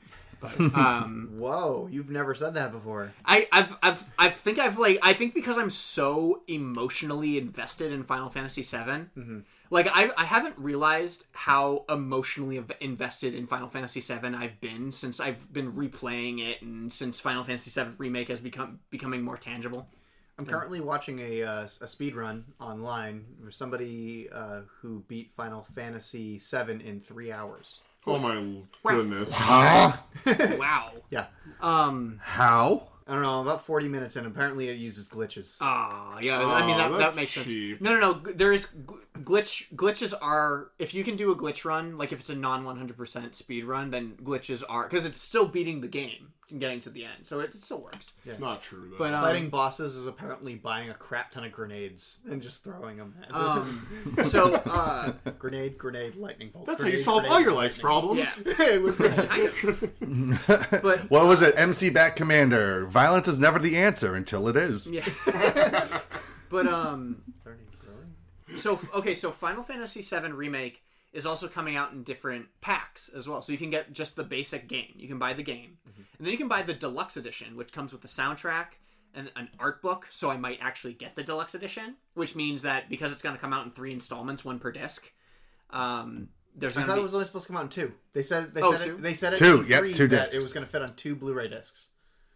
But um, Whoa, you've never said that before. I, I've, I've, I think I've like, I think because I'm so emotionally invested in Final Fantasy seven, mm-hmm. like I, I haven't realized how emotionally inv- invested in Final Fantasy seven I've been since I've been replaying it, and since Final Fantasy seven Remake has become becoming more tangible. I'm currently watching a uh, a speed run online for somebody uh, who beat Final Fantasy seven in three hours. Oh my goodness. Wow. Yeah. Um. How? I don't know, about forty minutes in. Apparently it uses glitches. Ah, yeah. I mean that, Oh, that that's makes sense. cheap. No, no, no. There is gl- glitch. Glitches are if you can do a glitch run, like if it's a non one hundred percent speed run, then glitches are because it's still beating the game and getting to the end, so it, it still works. It's not true, though. But um, Fighting bosses is apparently buying a crap ton of grenades and just throwing them at um, so uh, grenade, grenade, lightning bolt. That's how you grenade, solve grenade, all your life's lightning bolt. problems. yeah. It was But What was it? M C Bat Commander. Violence is never the answer until it is. yeah. But um. So okay, so Final Fantasy seven Remake is also coming out in different packs as well. So you can get just the basic game. You can buy the game. Mm-hmm. And then you can buy the deluxe edition, which comes with the soundtrack and an art book. So I might actually get the deluxe edition, which means that because it's going to come out in three installments, one per disc, um, there's I going thought to be... it was only supposed to come out in two. They said they Oh, said two? it, they said it Two, in yep, three two that discs. it was going to fit on two Blu-ray discs.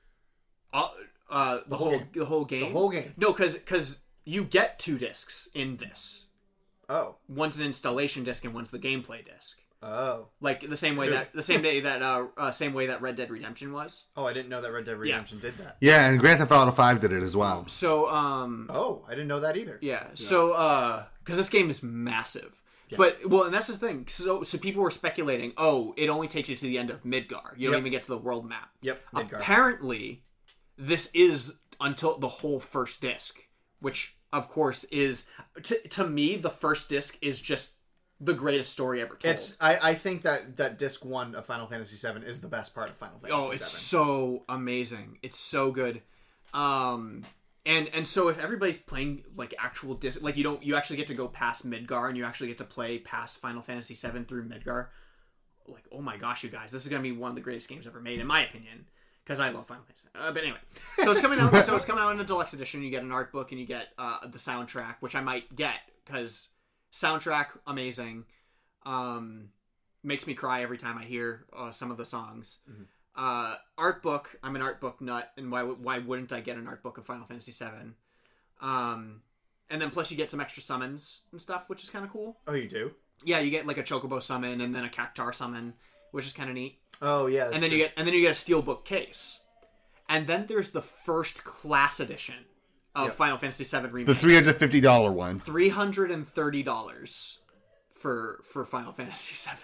Uh, uh, the, whole, whole game. the whole game? The whole game. No, because you get two discs in this. Oh, One's an installation disc and one's the gameplay disc. oh, Like the same way that the same day that uh, uh same way that Red Dead Redemption was. oh! I didn't know that Red Dead Redemption did that. Yeah, and Grand Theft Auto five did it as well. So um Oh, I didn't know that either. yeah, so uh cuz this game is massive. But well, and that's the thing. So so people were speculating, "Oh, it only takes you to the end of Midgar. You don't Yep. even get to the world map." Yep, Midgar. Apparently, this is until the whole first disc, which of course is to to me the first disc is just the greatest story ever told. It's I, I think that that disc one of Final Fantasy seven is the best part of Final Fantasy Oh, it's seven. so amazing. It's so good. Um and and so if everybody's playing like actual disc like you don't you actually get to go past Midgar and you actually get to play past Final Fantasy seven through Midgar, like oh my gosh, you guys, this is going to be one of the greatest games ever made in my opinion. Because I love Final Fantasy. Uh, but anyway, so it's coming out. So it's coming out in a deluxe edition. You get an art book and you get uh, the soundtrack, which I might get because soundtrack amazing. Um, makes me cry every time I hear uh, some of the songs. Mm-hmm. Uh, art book. I'm an art book nut, and why why wouldn't I get an art book of Final Fantasy seven? Um, and then plus you get some extra summons and stuff, which is kind of cool. Oh, you do? Yeah, you get like a Chocobo summon and then a Cactar summon, which is kind of neat. Oh, yeah. And then you get and then you get a steelbook case, and then there's the first class edition of Yep. Final Fantasy seven The Remake. three hundred fifty dollars one. Three hundred and thirty dollars for for Final Fantasy seven.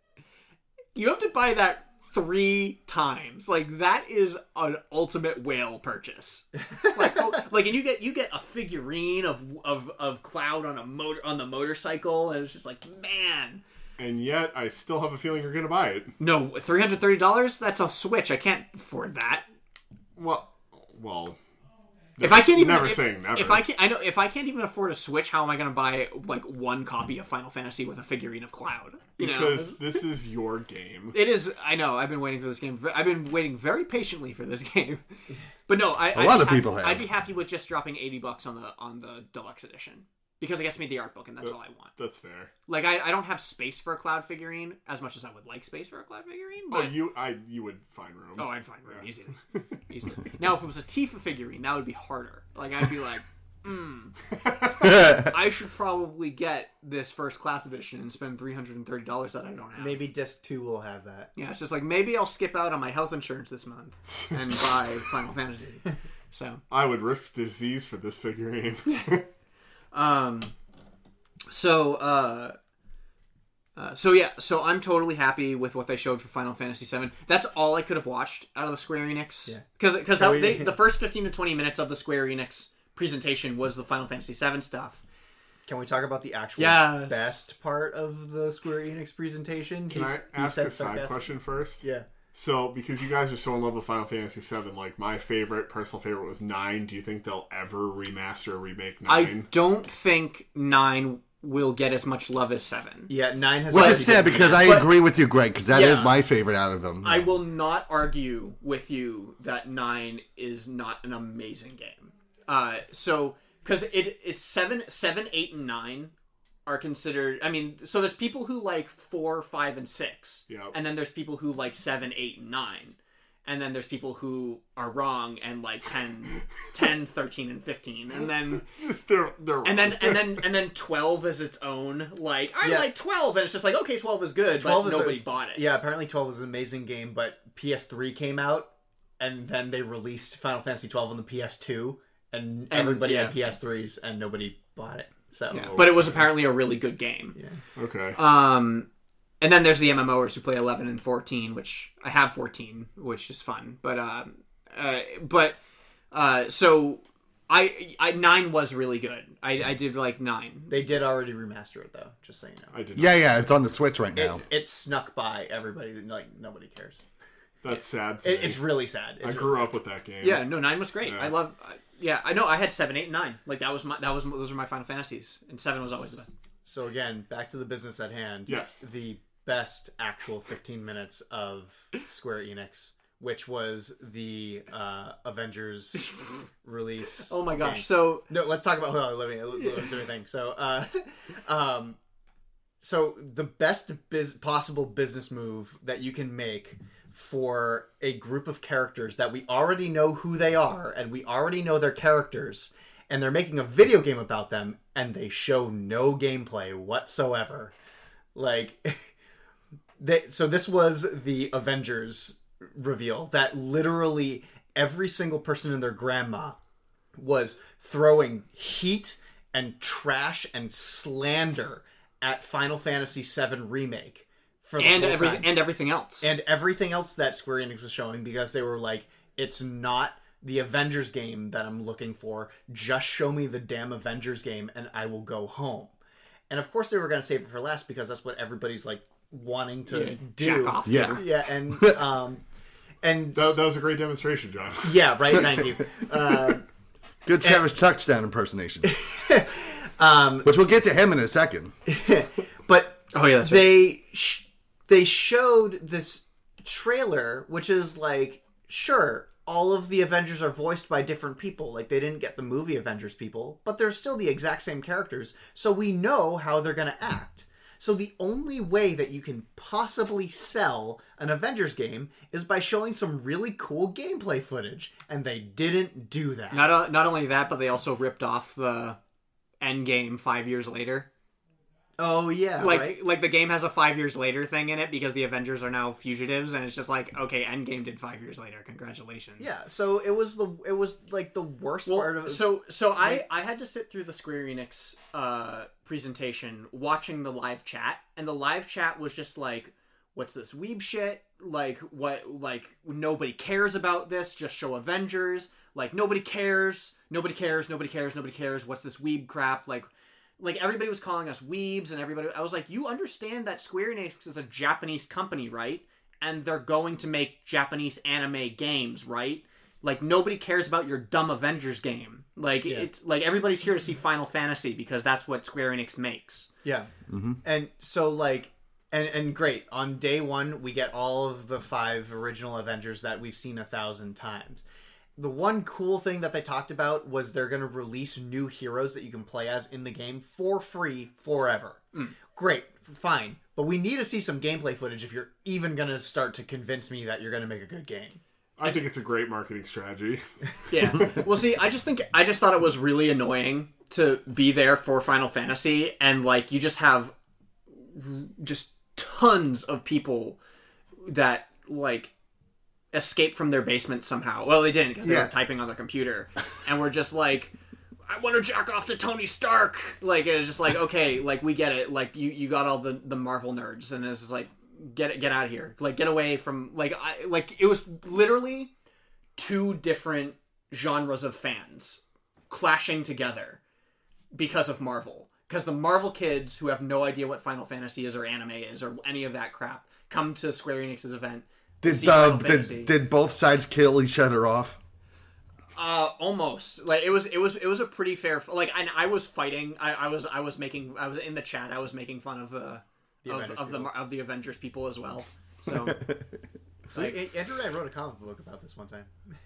You have to buy that three times. Like that is an ultimate whale purchase. Like, oh, like, and you get you get a figurine of of of Cloud on a motor on the motorcycle, and it's just like, man. And yet, I still have a feeling you're going to buy it. No, three hundred thirty dollars. That's a Switch. I can't afford that. Well, well. If I can't even never if, saying never. if I can I know if I can't even afford a Switch, how am I going to buy like one copy of Final Fantasy with a figurine of Cloud? You know, because this is your game. it is. I know. I've been waiting for this game. I've been waiting very patiently for this game. But no, I, A I'd lot be of hap- people have. I'd be happy with just dropping eighty bucks on the on the deluxe edition because it gets me the art book and that's all I want. That's fair. Like I, I don't have space for a Cloud figurine as much as I would like space for a Cloud figurine. Oh, But you, I, you would find room. Oh, I'd find room easily. easily. Now, if it was a Tifa figurine, that would be harder. Like, I'd be like, hmm, I should probably get this first class edition and spend three hundred thirty dollars that I don't have. Maybe disc two will have that. Yeah, it's just like, maybe I'll skip out on my health insurance this month and buy Final Fantasy. So, I would risk disease for this figurine. um, so, uh, Uh, so yeah, so I'm totally happy with what they showed for Final Fantasy seven. That's all I could have watched out of the Square Enix. Yeah. Because because Can we- the first fifteen to twenty minutes of the Square Enix presentation was the Final Fantasy seven stuff. Can we talk about the actual Yes. best part of the Square Enix presentation? Can I ask a side question first? Yeah. So, because you guys are so in love with Final Fantasy seven, like, my favorite, personal favorite was nine. Do you think they'll ever remaster or remake I nine? don't think nine will get as much love as seven. Yeah, nine has. Which already is sad been- because I But- agree with you, Greg, because that is Yeah. my favorite out of them. I will not argue with you that nine is not an amazing game. Uh, so because it it's seven, seven, eight, and nine are considered. I mean, so there's people who like four, five, and six, Yeah. and then there's people who like seven, eight, and nine, and then there's people who are wrong and like ten, ten, thirteen, and fifteen, and then Just they're, they're and then and then and then twelve is its own. Like I Yeah. like twelve, and it's just like okay, twelve is good, twelve but is a- nobody bought it. Yeah, apparently twelve is an amazing game, but P S three came out, and then they released Final Fantasy twelve on the P S two, and, And, everybody yeah. had P S threes, and nobody bought it. So Yeah, but it was apparently a really good game. okay. Um, and then there's the MMOers who play eleven and fourteen, which I have fourteen, which is fun. But um, uh, but uh, so I I nine was really good. I I did like nine. they did already remaster it, though. Just so you know, I did. yeah, yeah, it's on the Switch right it, now. it snuck by everybody. Like nobody cares. That's sad. To It, me. it's really sad. It's I really grew sad. up with that game. Yeah, no, nine was great. Yeah. I love. I, yeah, I know. I had seven, eight, and nine. Like that was my that was those were my Final Fantasies, and seven was always the best. So again, back to the business at hand. Yes. The best actual fifteen minutes of Square Enix, which was the uh, Avengers release. Oh my gosh! game. So No, let's talk about. Hold on, let me let me say anything. So, uh, um, so the best biz- possible business move that you can make for a group of characters that we already know who they are and we already know their characters, and they're making a video game about them, and they show no gameplay whatsoever. Like, they, so this was the Avengers reveal that literally every single person and their grandma was throwing heat and trash and slander at Final Fantasy seven Remake for the and whole everything time. and everything else. and everything else that Square Enix was showing, because they were like, it's not the Avengers game that I'm looking for. Just show me the damn Avengers game and I will go home. And of course they were going to save it for last because that's what everybody's like wanting to Yeah, do. jack off to. Yeah. Yeah, and um and That, that was a great demonstration, John. yeah, right, thank you. Uh, Good Travis touchdown impersonation. um Which we'll get to him in a second. but Oh yeah, that's right. they sh- they showed this trailer, which is like, sure, all of the Avengers are voiced by different people. Like, they didn't get the movie Avengers people, but they're still the exact same characters, so we know how they're going to act. So the only way that you can possibly sell an Avengers game is by showing some really cool gameplay footage, and they didn't do that. Not o- not only that, but they also ripped off the Endgame five years later. oh yeah, Like right? like the game has a five years later thing in it because the Avengers are now fugitives, and it's just like, okay, Endgame did five years later. Congratulations. Yeah, so it was the it was like the worst part of it. So so I I had to sit through the Square Enix uh, presentation, watching the live chat, and the live chat was just like, "What's this weeb shit? Like what? Like nobody cares about this. Just show Avengers. Like nobody cares. Nobody cares. Nobody cares. Nobody cares. What's this weeb crap? Like." Like, everybody was calling us weebs, and everybody... I was like, you understand that Square Enix is a Japanese company, right? And they're going to make Japanese anime games, right? Like, nobody cares about your dumb Avengers game. Like, it, like everybody's here to see Final Fantasy because that's what Square Enix makes. Yeah. And so, like, and, and great. On day one, we get all of the five original Avengers that we've seen a thousand times. The one cool thing that they talked about was they're going to release new heroes that you can play as in the game for free forever. Great. Fine. But we need to see some gameplay footage if you're even going to start to convince me that you're going to make a good game. I think it's a great marketing strategy. Yeah. Well, see, I just think... I just thought it was really annoying to be there for Final Fantasy, and, like, you just have just tons of people that, like... escape from their basement somehow. Well, they didn't because they Yeah. were typing on their computer, and we're just like, I want to jack off to Tony Stark. Like it was just like, okay, like we get it. Like you, you got all the, the Marvel nerds, and it's just like, get it, get out of here. Like get away from like I like it was literally two different genres of fans clashing together because of Marvel. Because the Marvel kids who have no idea what Final Fantasy is or anime is or any of that crap come to Square Enix's event. Did, see uh, Final Fantasy. did did both sides kill each other off? Uh, almost. Like it was, it was, it was a pretty fair. Like, and I was fighting. I, I was, I was making. I was in the chat. I was making fun of uh, The of, Avengers of the people. of the Avengers people as well. So Like, Andrew and I wrote a comic book about this one time.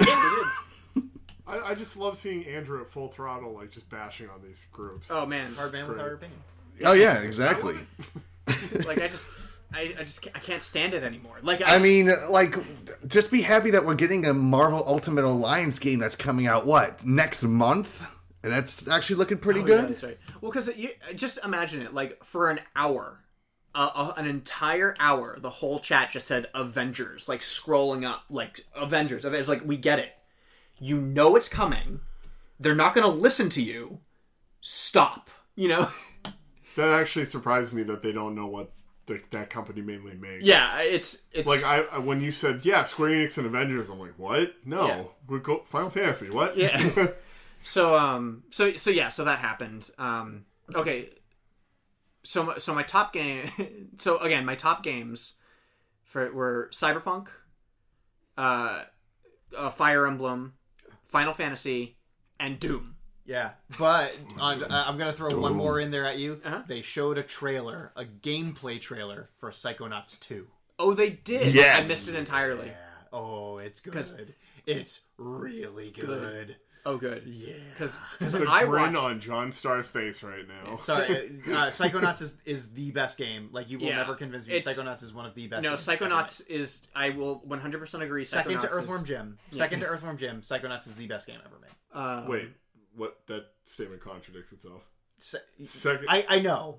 I, I just love seeing Andrew at full throttle, like just bashing on these groups. oh man, Hard man with great. hard opinions. Oh yeah, exactly. like I just, I, I just, I can't stand it anymore. Like I, I just- mean, like, just be happy that we're getting a Marvel Ultimate Alliance game that's coming out, what, next month? And that's actually looking pretty Oh, good. yeah, that's right. Well, because just imagine it, like for an hour, uh, uh, an entire hour, the whole chat just said Avengers, like scrolling up, like Avengers. It's like we get it. You know it's coming. They're not going to listen to you. Stop. You know. That actually surprised me that they don't know what the, that company mainly makes. Yeah, it's it's Like I I- when you said yeah, Square Enix and Avengers, I'm like, what? No, Yeah. we go Final Fantasy. What? Yeah. So um so so yeah so that happened. Um okay. So my, so my top game. So again, my top games for were Cyberpunk, uh, uh Fire Emblem, Final Fantasy, and Doom. Yeah, but on, uh, I'm gonna throw one more in there at you. Uh-huh. They showed a trailer, a gameplay trailer for Psychonauts two. Oh, they did. Yes. I missed it entirely. Yeah. Oh, it's 'Cause- good. It's really good. Oh, good. Yeah. Because The I grin watched. on John Starr's face right now. Sorry, uh, uh, Psychonauts is, is the best game. Like, you will Yeah. never convince me. It's- Psychonauts is one of the best No, games ever Psychonauts is. I will one hundred percent agree. made. Second to Psychonauts Earthworm is, Jim. Second to Earthworm Jim. Psychonauts is the best game ever made. um, Wait, what? That statement contradicts itself. Se- Second. I, I know.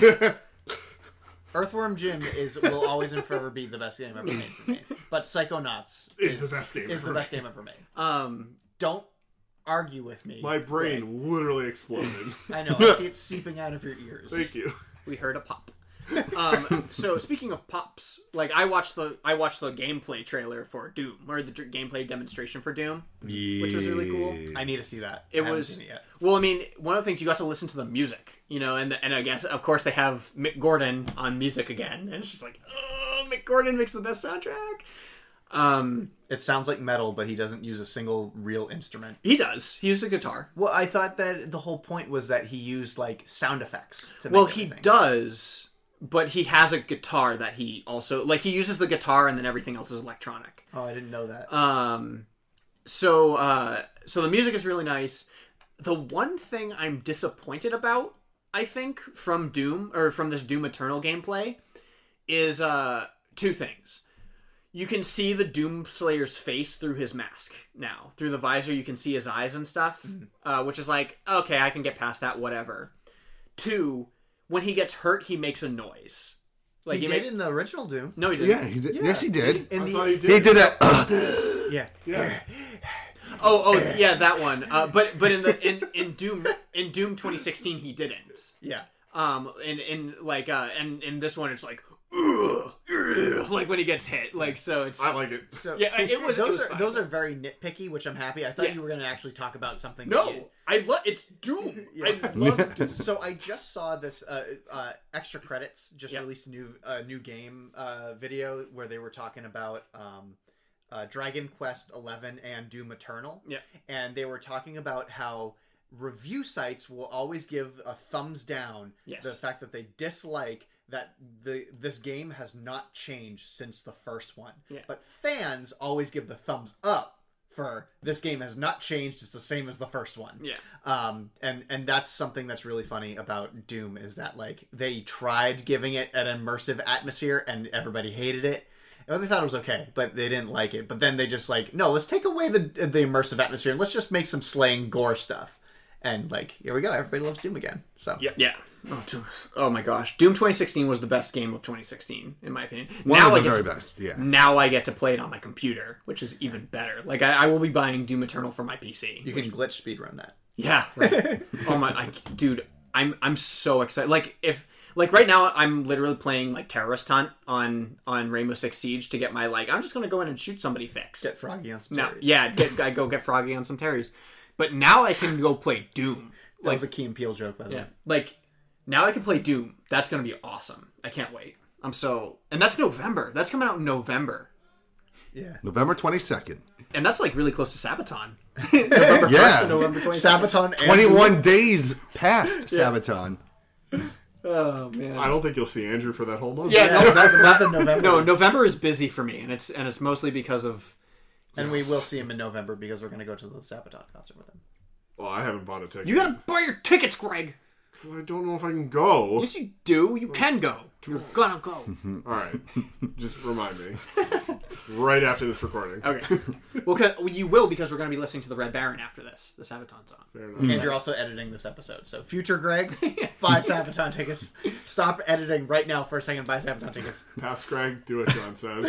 Earthworm Jim is will always and forever be the best game ever made for me. But Psychonauts Is is, the best game is ever the best made. game ever made. Um. Don't argue with me. My brain literally exploded. I know. I see it seeping out of your ears. Thank you. We heard a pop. um, so speaking of pops, like I watched the I watched the gameplay trailer for Doom, or the d- gameplay demonstration for Doom, which was really cool. I need to see that. It I haven't was seen it yet. well. I mean, one of the things you got to listen to the music, you know, and and I guess of course they have Mick Gordon on music again, and it's just like, oh, Mick Gordon makes the best soundtrack. Um, It sounds like metal, but he doesn't use a single real instrument. he does. He uses a guitar. Well, I thought that the whole point was that he used like sound effects to make Well, he everything. does, but he has a guitar that he also like. He uses the guitar, and then everything else is electronic. Oh, I didn't know that. Um, so uh, so the music is really nice. The one thing I'm disappointed about, I think, from Doom or from this Doom Eternal gameplay, is uh two things. You can see the Doom Slayer's face through his mask now. Through the visor, you can see his eyes and stuff, uh, which is like, okay, I can get past that, whatever. Two, when he gets hurt, he makes a noise. Like he he did make- in the original Doom. No, he didn't. Yeah, he did. Yes, he did. In I the thought he did. He did a. yeah. Yeah. Oh, oh, yeah, that one. Uh, but but in the in, in Doom in Doom twenty sixteen, he didn't. Yeah. Um, in in like uh, and in this one, it's like, ugh, ugh, like when he gets hit, like so. It's I like it. So Yeah, it was- it Those was are fine. those are very nitpicky, which I'm happy. I thought Yeah. you were going to actually talk about something. no, that you- I love it's Doom. I love Doom. So I just saw this uh, uh, extra credits just Yep. released a new uh, new game uh, video where they were talking about um, uh, Dragon Quest eleven and Doom Eternal. Yeah. And they were talking about how review sites will always give a thumbs down Yes. the fact that they dislike that the this game has not changed since the first one. Yeah. But fans always give the thumbs up for this game has not changed, it's the same as the first one. Yeah. Um, and and that's something that's really funny about Doom is that like they tried giving it an immersive atmosphere and everybody hated it. And they thought it was okay, but they didn't like it. But then they just like, no, let's take away the the immersive atmosphere and let's just make some slaying gore stuff. And like, here we go, everybody loves Doom again. So Yeah. Yeah. Oh, Doom- oh my gosh, Doom twenty sixteen was the best game of twenty sixteen in my opinion. One now of I the get very to, best. Yeah. Now I get to play it on my computer, which is even better. Like I, I will be buying Doom Eternal for my P C. you can glitch speedrun that. Yeah. Right. oh my, I, dude, I'm I'm so excited. Like if like right now I'm literally playing like Terrorist Hunt on on Rainbow Six Siege to get my like I'm just gonna go in and shoot somebody fix. Get Froggy on some now, terries. yeah, get, I go get Froggy on some Terries. But now I can go play Doom. That Like was a Key and Peele joke, by the yeah, way. like now I can play Doom. That's gonna be awesome. I can't wait. I'm so and that's November. That's coming out in November, Yeah. November twenty-second. and that's like really close to Sabaton. November Yeah. first to November twenty-second. Sabaton and twenty-one days past Sabaton. Oh man. I don't think you'll see Andrew for that whole month. Yeah, Yeah, no, not, not in November. no. November is busy for me, and it's and it's mostly because of. And we will see him in November because we're going to go to the Sabaton concert with him. Well, I haven't bought a ticket. You gotta buy your tickets, Greg. I don't know if I can go. Yes, you do. You can go. You're gonna go. All right, just remind me right after this recording. Okay. Well, 'cause- you will because we're gonna be listening to the Red Baron after this, the Sabaton song. Fair enough. And you're also editing this episode. So, future Greg, buy Sabaton tickets. Stop editing right now for a second. Buy Sabaton tickets. Past Greg, do what John says.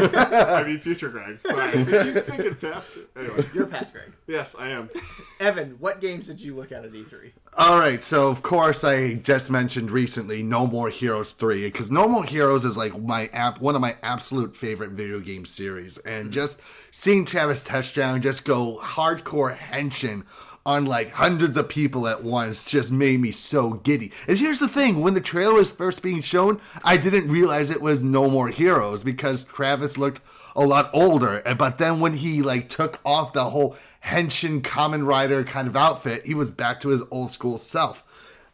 I mean, future Greg. Sorry. I keep thinking past. Anyway, You're past Greg. yes, I am. Evan, what games did you look at at E three? All right, so of course I just mentioned recently No More Heroes three because No More Heroes is like my app, one of my absolute favorite video game series, and just seeing Travis Touchdown just go hardcore henshin on like hundreds of people at once just made me so giddy. And here's the thing, when the trailer was first being shown, I didn't realize it was No More Heroes because Travis looked a lot older, but then when he like took off the whole Henshin Kamen Rider kind of outfit, he was back to his old school self.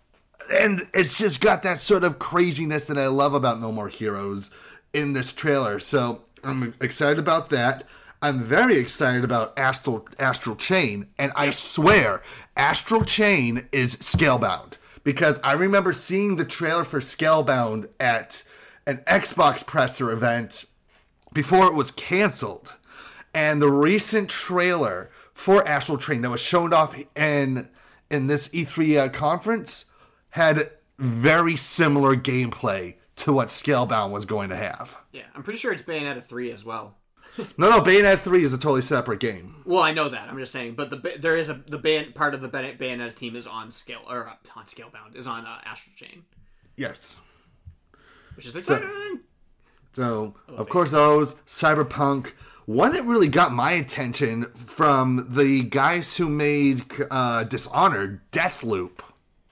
And it's just got that sort of craziness that I love about No More Heroes in this trailer. So I'm excited about that. I'm very excited about Astral Astral Chain, and I swear Astral Chain is Scalebound because I remember seeing the trailer for Scalebound at an Xbox presser event before it was canceled. And the recent trailer for Astral Chain that was shown off in in this E three uh, conference had very similar gameplay to what Scalebound was going to have. Yeah, I'm pretty sure it's Bayonetta three as well. No, no, Bayonetta three is a totally separate game. Well, I know that. I'm just saying, but the ba- there is a the Bayon- part of the Bay- Bayonetta team is on scale or uh, on Scalebound is on uh, Astral Chain, Yes. which is exciting. So, of course, those, Cyberpunk. One that really got my attention from the guys who made uh, Dishonored, Deathloop.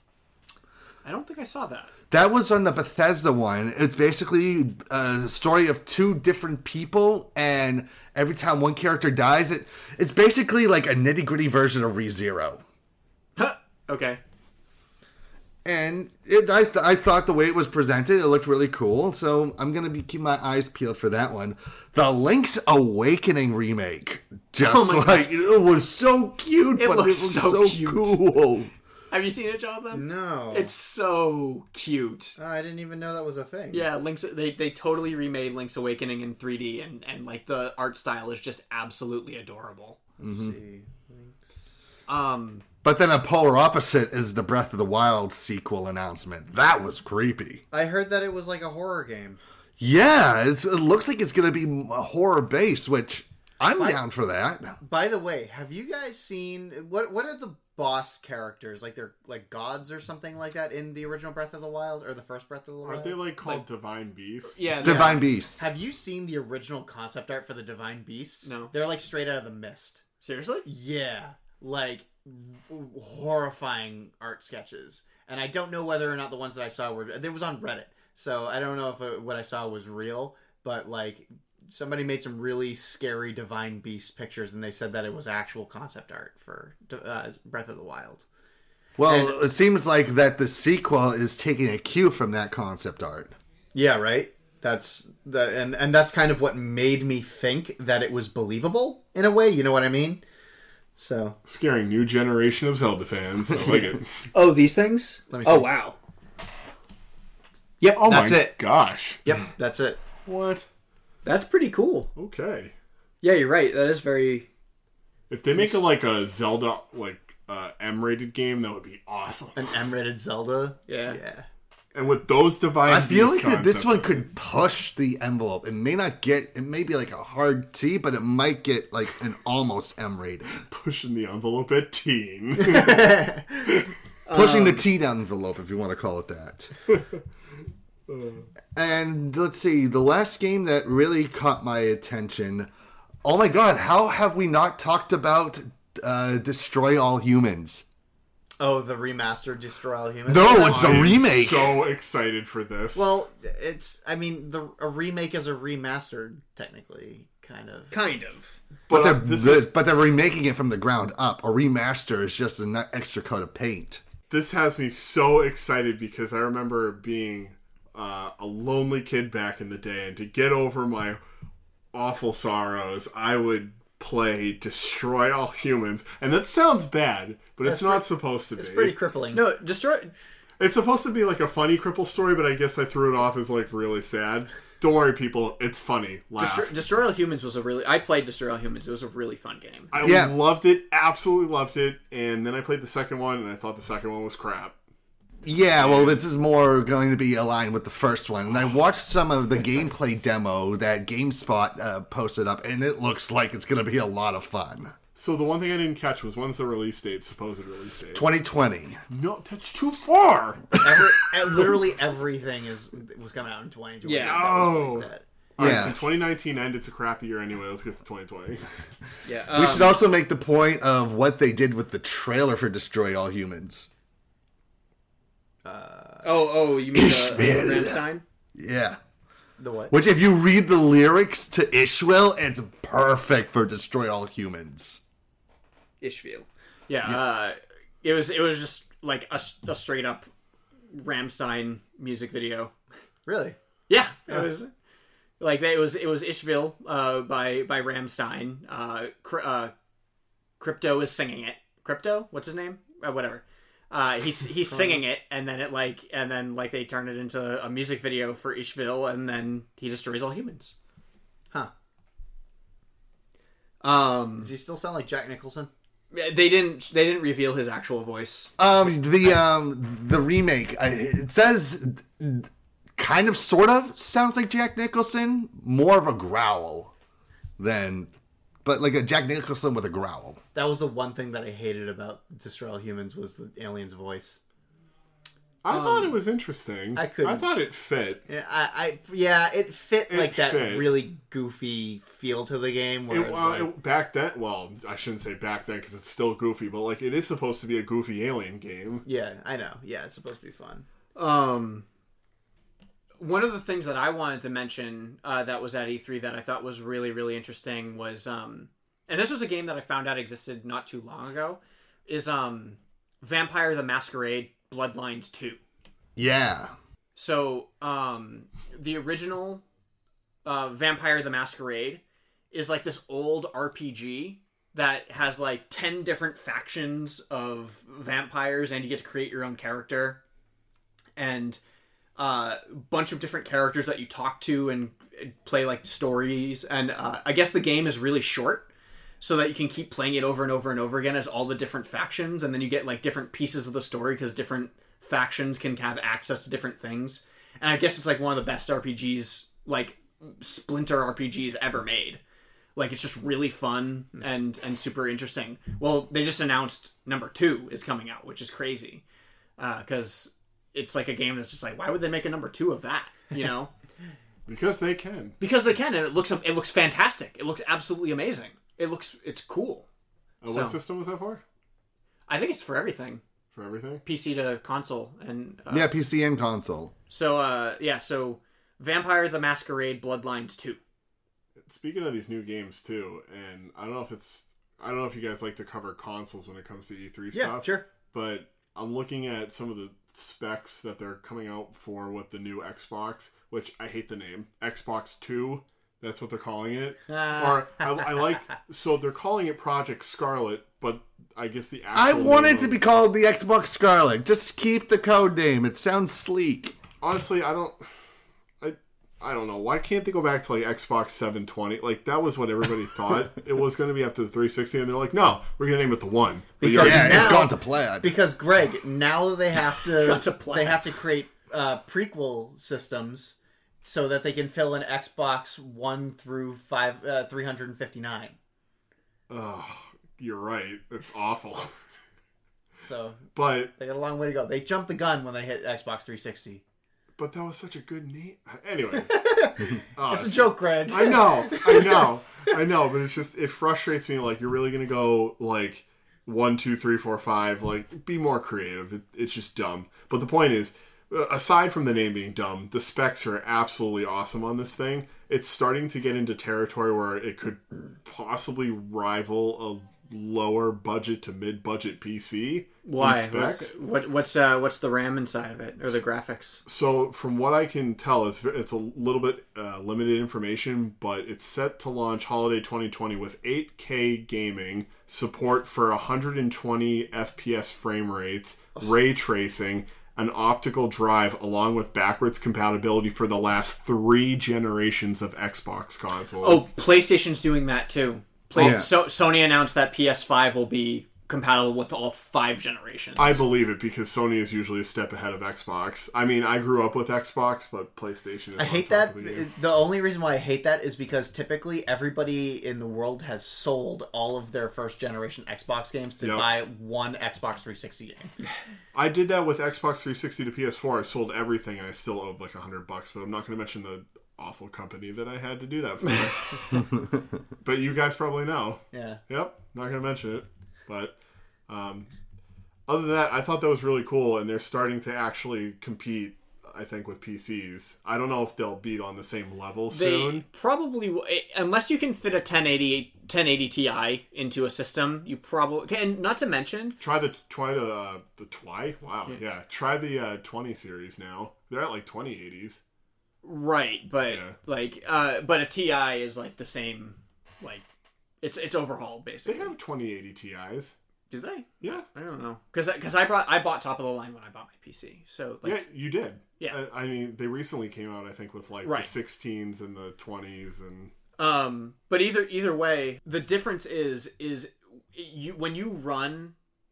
I don't think I saw that. That was on the Bethesda one. It's basically a story of two different people, and every time one character dies, it it's basically like a nitty-gritty version of ReZero. Okay. And it, I, th- I thought the way it was presented, it looked really cool, so I'm going to be keep my eyes peeled for that one. The Link's Awakening remake, just Oh my like, it was so cute, It but it looks was so so, cute. cool. Have you seen it, Jonathan? No. It's so cute. Oh, I didn't even know that was a thing. Yeah, Link's they they totally remade Link's Awakening in three D, and and like the art style is just absolutely adorable. Let's see. Um, But then a polar opposite is the Breath of the Wild sequel announcement. That was creepy. I heard that it was like a horror game. Yeah, it's, it looks like it's going to be horror based, which I'm down for that. By the way, have you guys seen what? What are the boss characters like? They're like gods or something like that in the original Breath of the Wild or the first Breath of the Wild? Aren't they like called Divine Beasts? yeah, Divine Beasts. Have you seen the original concept art for the Divine Beasts? No. They're like straight out of the Mist. seriously. Yeah, like horrifying art sketches. And I don't know whether or not the ones that I saw were. It was on Reddit, so I don't know if it, what I saw was real. But like, somebody made some really scary Divine Beast pictures, and they said that it was actual concept art for uh, Breath of the Wild. Well, it seems like that the sequel is taking a cue from that concept art. Yeah, right. That's the and and that's kind of what made me think that it was believable in a way. You know what I mean? So Scaring new generation of Zelda fans. I like it. Oh, these things. Let me see. Oh, wow. yep, Oh that's my it. gosh. Yep, that's it. What? That's pretty cool. Okay. Yeah, you're right. That is very. If they make it like a Zelda, like uh, M-rated game, that would be awesome. An M-rated Zelda. Yeah. Yeah. And with those Divine I feel Beast like that this concepts- one could push the envelope. It may not get, it may be like a hard T, but it might get like an almost M rating. pushing the envelope at teen. Pushing the T down envelope, if you want to call it that. And let's see, the last game that really caught my attention. Oh my god, how have we not talked about uh, Destroy All Humans? Oh, the remastered Destroy All Humans? No, it's the I'm remake. So excited for this. Well, it's. I mean, the a remake is a remastered technically kind of. Kind of. But, But, uh, they're, this the- is- but they're remaking it from the ground up. A remaster is just an extra coat of paint. This has me so excited because I remember being uh, a lonely kid back in the day, and to get over my awful sorrows, I would play Destroy All Humans. And that sounds bad, but it's That's not pretty- supposed to It's be. pretty crippling. No, destroy. It's supposed to be like a funny cripple story, but I guess I threw it off as like really sad. Don't worry, people. It's funny. Laugh. Destroy, Destroy All Humans was a really. I played Destroy All Humans. It was a really fun game. I Yeah. loved it. Absolutely loved it. And then I played the second one, and I thought the second one was crap. Yeah, well, this is more going to be aligned with the first one. And I watched some of the gameplay demo that GameSpot uh, posted up, and it looks like it's going to be a lot of fun. So the one thing I didn't catch was when's the release date, supposed release date? twenty twenty. No, that's too far. Every, eh, literally everything is was coming out in twenty twenty. Yeah. That was No. released at. All Yeah. right, can twenty nineteen end? It's a crappy year anyway. Let's get to twenty twenty. Yeah. We um, should also make the point of what they did with the trailer for Destroy All Humans. Oh, oh, you mean the Ishmael. Rammstein? Yeah. The what? Which, if you read the lyrics to Ishmael, it's perfect for Destroy All Humans. Ishville. Yeah. Uh, it was. It was just like a, a straight up Rammstein music video. Really? Yeah. It was. Like it was. It was Ishville uh, by by Rammstein. Uh, Cry- uh, Crypto is singing it. Crypto? What's his name? Uh, whatever. Uh, he's he's singing it, and then it like, and then like they turn it into a music video for Ishville, and then he destroys all humans. Huh. Um, Does he still sound like Jack Nicholson? they didn't they didn't reveal his actual voice. Um, the um, the remake, I- it says kind of, sort of sounds like Jack Nicholson, more of a growl than, but like a Jack Nicholson with a growl. That was the one thing that I hated about Destroy All Humans was the alien's voice. I thought it was interesting. I couldn't- I thought it fit. Yeah, I, I yeah, it fit It like that fit. really goofy feel to the game. Where It, it was well, like, it- back then, well, I shouldn't say back then because it's still goofy, but like it is supposed to be a goofy alien game. yeah, I know. Yeah, it's supposed to be fun. Um, one of the things that I wanted to mention uh, that was at E three that I thought was really, really interesting was, um, and this was a game that I found out existed not too long ago, is um, Vampire the Masquerade Bloodlines two. Yeah. So, um, the original uh, Vampire the Masquerade is like this old R P G that has like ten different factions of vampires, and you get to create your own character. And a uh, bunch of different characters that you talk to and play like stories. And uh, I guess the game is really short, so that you can keep playing it over and over and over again as all the different factions, and then you get like different pieces of the story because different factions can have access to different things. And I guess it's like one of the best R P Gs, like Splinter R P Gs ever made. Like it's just really fun and and super interesting. Well, they just announced number two is coming out, which is crazy because uh, it's like a game that's just like, why would they make a number two of that? You know, Because they can. because they can, and it looks it looks fantastic. It looks absolutely amazing. It looks it's cool. Uh, So- what system was that for? I think it's for everything, For everything? P C to console, and uh, Yeah, P C and console. So uh, yeah, so Vampire the Masquerade Bloodlines two. Speaking of these new games too, and I don't know if it's I don't know if you guys like to cover consoles when it comes to E three Yeah, stuff. sure. But I'm looking at some of the specs that they're coming out for with the new Xbox, which I hate the name. Xbox two, that's what they're calling it. Or I, I like so they're calling it Project Scarlet, but I guess the actual I want name it to of- be called the Xbox Scarlet. Just keep the code name. It sounds sleek. Honestly, I don't I I don't know. Why can't they go back to like Xbox seven twenty? Like that was what everybody thought it was going to be after the three sixty, and they're like, "No, we're going to name it the one." But you Because- already- Yeah, it's now- gone to plaid. Because Greg, now they have got to, to play. they have to create uh, prequel systems so that they can fill in Xbox One through five uh, three hundred and fifty nine. oh, you're right. It's awful. So But they got a long way to go. They jumped the gun when they hit Xbox three sixty. but that was such a good name. Anyway, uh, It's a joke, Greg. I know, I know, I know, but it's just it frustrates me. Like you're really gonna go like one, two, three, four, five. Like be more creative. It, it's just dumb. But the point is, aside from the name being dumb, the specs are absolutely awesome on this thing. It's starting to get into territory where it could possibly rival a lower budget to mid budget P C. Why? in specs. What's, what, what's uh what's the RAM inside of it or the graphics? So from what I can tell, it's it's a little bit uh, limited information, but it's set to launch holiday twenty twenty with eight K gaming, support for one hundred twenty F P S frame rates, ray tracing, an optical drive, along with backwards compatibility for the last three generations of Xbox consoles. Oh, PlayStation's doing that too. Play- Yeah. So Sony announced that P S five will be compatible with all five generations. I believe it because Sony is usually a step ahead of Xbox. I mean, I grew up with Xbox, but PlayStation is I on hate top that. of the game. The only reason why I hate that is because typically everybody in the world has sold all of their first generation Xbox games to Yep. buy one Xbox three sixty game. I did that with Xbox three sixty to P S four. I sold everything, and I still owed like a hundred bucks. But I'm not going to mention the awful company that I had to do that for. But you guys probably know. Yeah. Yep, not going to mention it. But um, other than that, I thought that was really cool, and they're starting to actually compete. I think with P Cs. I don't know if they'll be on the same level They soon. probably will- unless you can fit a ten eighty ten eighty Ti into a system, you probably and not to mention Try the try the uh, the Twi. Wow, yeah. Try the uh, twenty series now. They're at like twenty eighties. right, but Yeah. like uh but a Ti is like the same like it's it's overhauled They basically. have twenty eighty Ti's. Do they? Yeah, I don't know. Cuz cuz I brought I bought top of the line when I bought my P C. So like yeah, you did. Yeah. Uh, I mean, they recently came out. I think with like Right. the sixteens and the twenties and Um, but either either way, the difference is is you when you run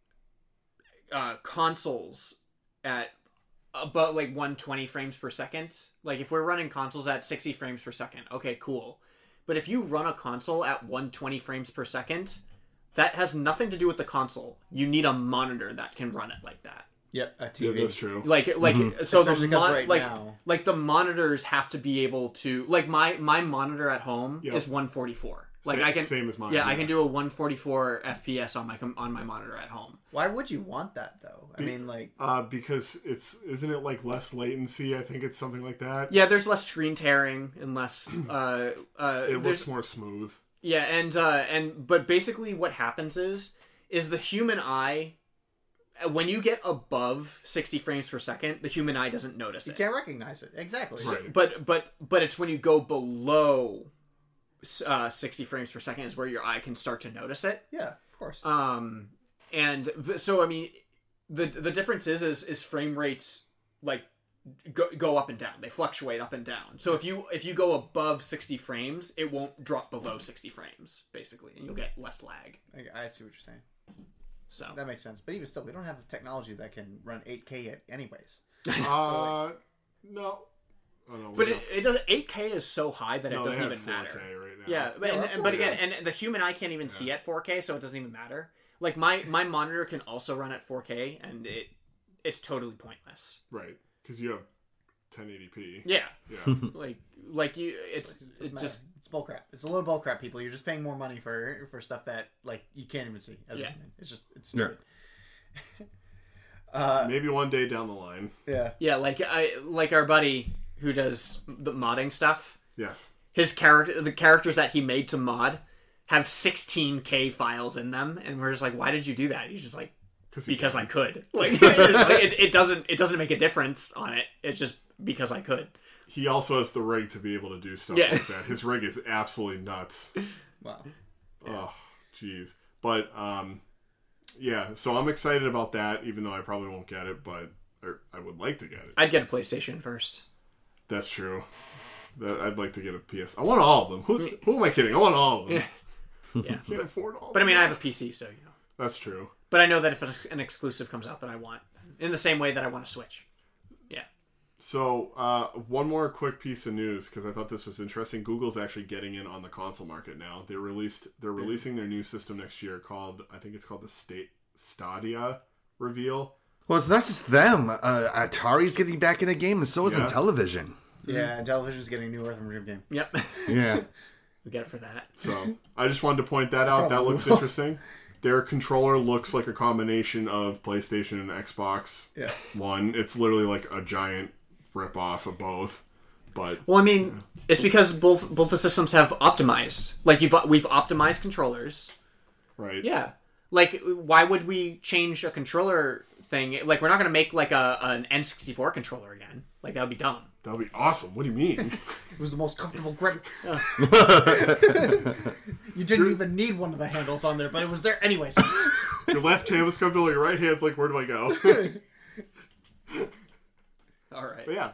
uh, consoles at about like one hundred twenty frames per second. Like if we're running consoles at sixty frames per second, okay, cool. But if you run a console at one hundred twenty frames per second, that has nothing to do with the console. You need a monitor that can run it like that. Yep, a yeah, T V. that's true. Like like so the Especially 'cause mon- right like now- like the monitors have to be able to like my my monitor at home Yep. is one forty-four. Like Same- I can same as mine, Yeah, I yeah. can do a one forty-four F P S on my com- on my monitor at home. Why would you want that though? I Be- mean, like, Uh, because it's isn't it like less latency? I think it's something like that. Yeah, there's less screen tearing and less uh uh It there's looks more smooth. yeah, and uh and but basically what happens is is the human eye when you get above sixty frames per second, the human eye doesn't notice you it. can't recognize it exactly. Right. But but but it's when you go below uh, sixty frames per second is where your eye can start to notice it. Yeah, of course. Um, and v- so I mean, the the difference is is is frame rates like go, go up and down. They fluctuate up and down. So if you if you go above sixty frames, it won't drop below sixty frames basically, and you'll get less lag. I, I see what you're saying. So That makes sense. But even still, we don't have technology that can run eight K yet, anyways. Uh, no. Oh, no we but have- it, it does eight K is so high that no, it they doesn't have even four K matter. right now. Yeah, but, Yeah, and, that's and- but four K. again, and the human eye can't even see at four K, so it doesn't even matter. Like my my monitor can also run at four K, and it it's totally pointless. Right, because you have ten eighty p. Yeah, Yeah. like like you, it's Doesn't it matter. just It's bullcrap. It's a load of bullcrap, people. You're just paying more money for for stuff that like you can't even see as Yeah. a human. It's just it's stupid. uh, Maybe one day down the line. yeah. yeah, like I like our buddy who does the modding stuff. Yes. His character, the characters that he made to mod, have sixteen K files in them, and we're just like, why did you do that? He's just like, Because he because can. I could. Like, like, it, it doesn't it doesn't make a difference on it. It's just because I could. He also has the rig to be able to do stuff Yeah. like that. His rig is absolutely nuts. Wow. Oh, jeez. But um, yeah. So I'm excited about that, even though I probably won't get it, but or I would like to get it. I'd get a PlayStation first. That's true. That I'd like to get a P S. I want all of them. Who, who am I kidding? I want all of them. Yeah, Can't afford all. but I of mean, them. I have a P C, so you know. That's true. But I know that if an exclusive comes out that I want, in the same way that I want a Switch. Yeah. So, uh, one more quick piece of news because I thought this was interesting. Google's actually getting in on the console market now. They released, they're releasing their new system next year called, I think it's called the State Stadia Reveal. Well, it's not just them. Uh, Atari's getting back in the game, and so is Yeah. Intellivision. Yeah, and television's getting newer than video game. Yep. Yeah. We get it for that. So, I just wanted to point that out. That looks interesting. their controller looks like a combination of PlayStation and Xbox Yeah. One. It's literally like a giant rip-off of both. But Well, I mean, it's because both both the systems have optimized. Like you've we've optimized controllers. right. Yeah. Like, why would we change a controller thing? Like, we're not going to make, like, a an N sixty-four controller again. Like, that would be dumb. That would be awesome. What do you mean? It was the most comfortable grip. You didn't even need one of the handles on there, but it was there anyways. Your left hand was comfortable, your right hand's like, where do I go? All right. But yeah.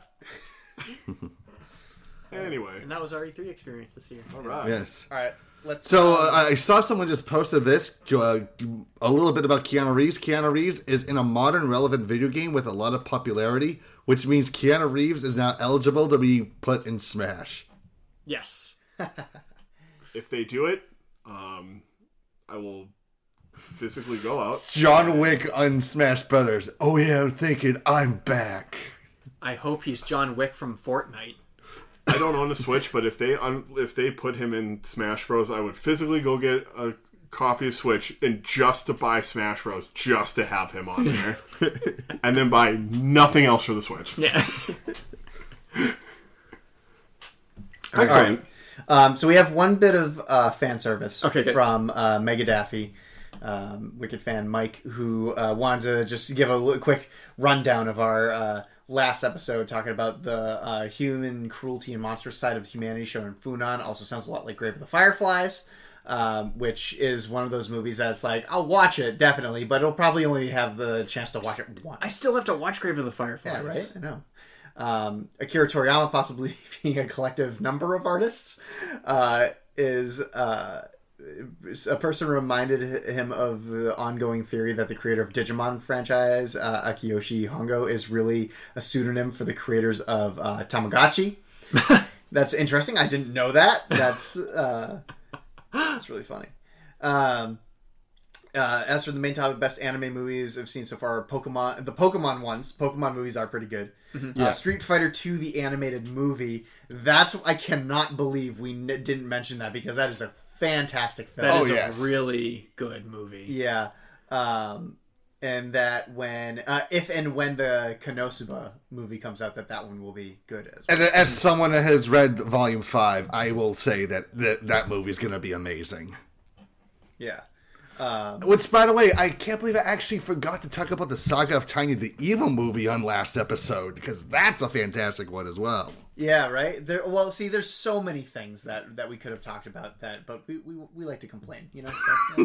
Anyway. And that was our E three experience this year. All right. Yes. All right, let's. So um, uh, I saw someone just posted this, uh, a little bit about Keanu Reeves. Keanu Reeves is in a modern, relevant video game with a lot of popularity, which means Keanu Reeves is now eligible to be put in Smash. Yes. If they do it, um, I will physically go out. John Wick on Smash Brothers. Oh yeah, I'm thinking I'm back. I hope he's John Wick from Fortnite. I don't own a Switch, but if they un- if they put him in Smash Bros, I would physically go get a copy of Switch and just to buy Smash Bros, just to have him on there, and then buy nothing else for the Switch. Yeah. Excellent. Um, so we have one bit of uh, fan service Okay, good. from uh, Mega Daffy, um, Wicked fan Mike, who uh, wanted to just give a li- quick rundown of our uh, last episode, talking about the uh, human cruelty and monstrous side of humanity shown in Funan. Also sounds a lot like Grave of the Fireflies, um, which is one of those movies that's like, I'll watch it, definitely, but it'll probably only have the chance to watch it once. I still have to watch Grave of the Fireflies. Yeah, right? I know. Um, Akira Toriyama, possibly being a collective number of artists, uh, is uh, a person reminded him of the ongoing theory that the creator of Digimon franchise, uh, Akiyoshi Hongo, is really a pseudonym for the creators of uh, Tamagotchi. That's interesting. I didn't know that. That's uh, that's really funny. Um, Uh, as for the main topic, best anime movies I've seen so far, Pokemon, the Pokemon ones. Pokemon movies are pretty good. Yeah. Uh, Street Fighter two, the animated movie. That's I cannot believe we n- didn't mention that because that is a fantastic film. That Oh, is yes. a really good movie. Yeah, um, and that when uh, if and when the Konosuba movie comes out, that that one will be good as well. And as someone that has read Volume Five, I will say that that, that movie is going to be amazing. Yeah. Um, Which, by the way, I can't believe I actually forgot to talk about the Saga of Tiny the Evil movie on last episode, because that's a fantastic one as well. yeah, right. There. Well, see, there's so many things that, that we could have talked about that, but we we, we like to complain, you know. So,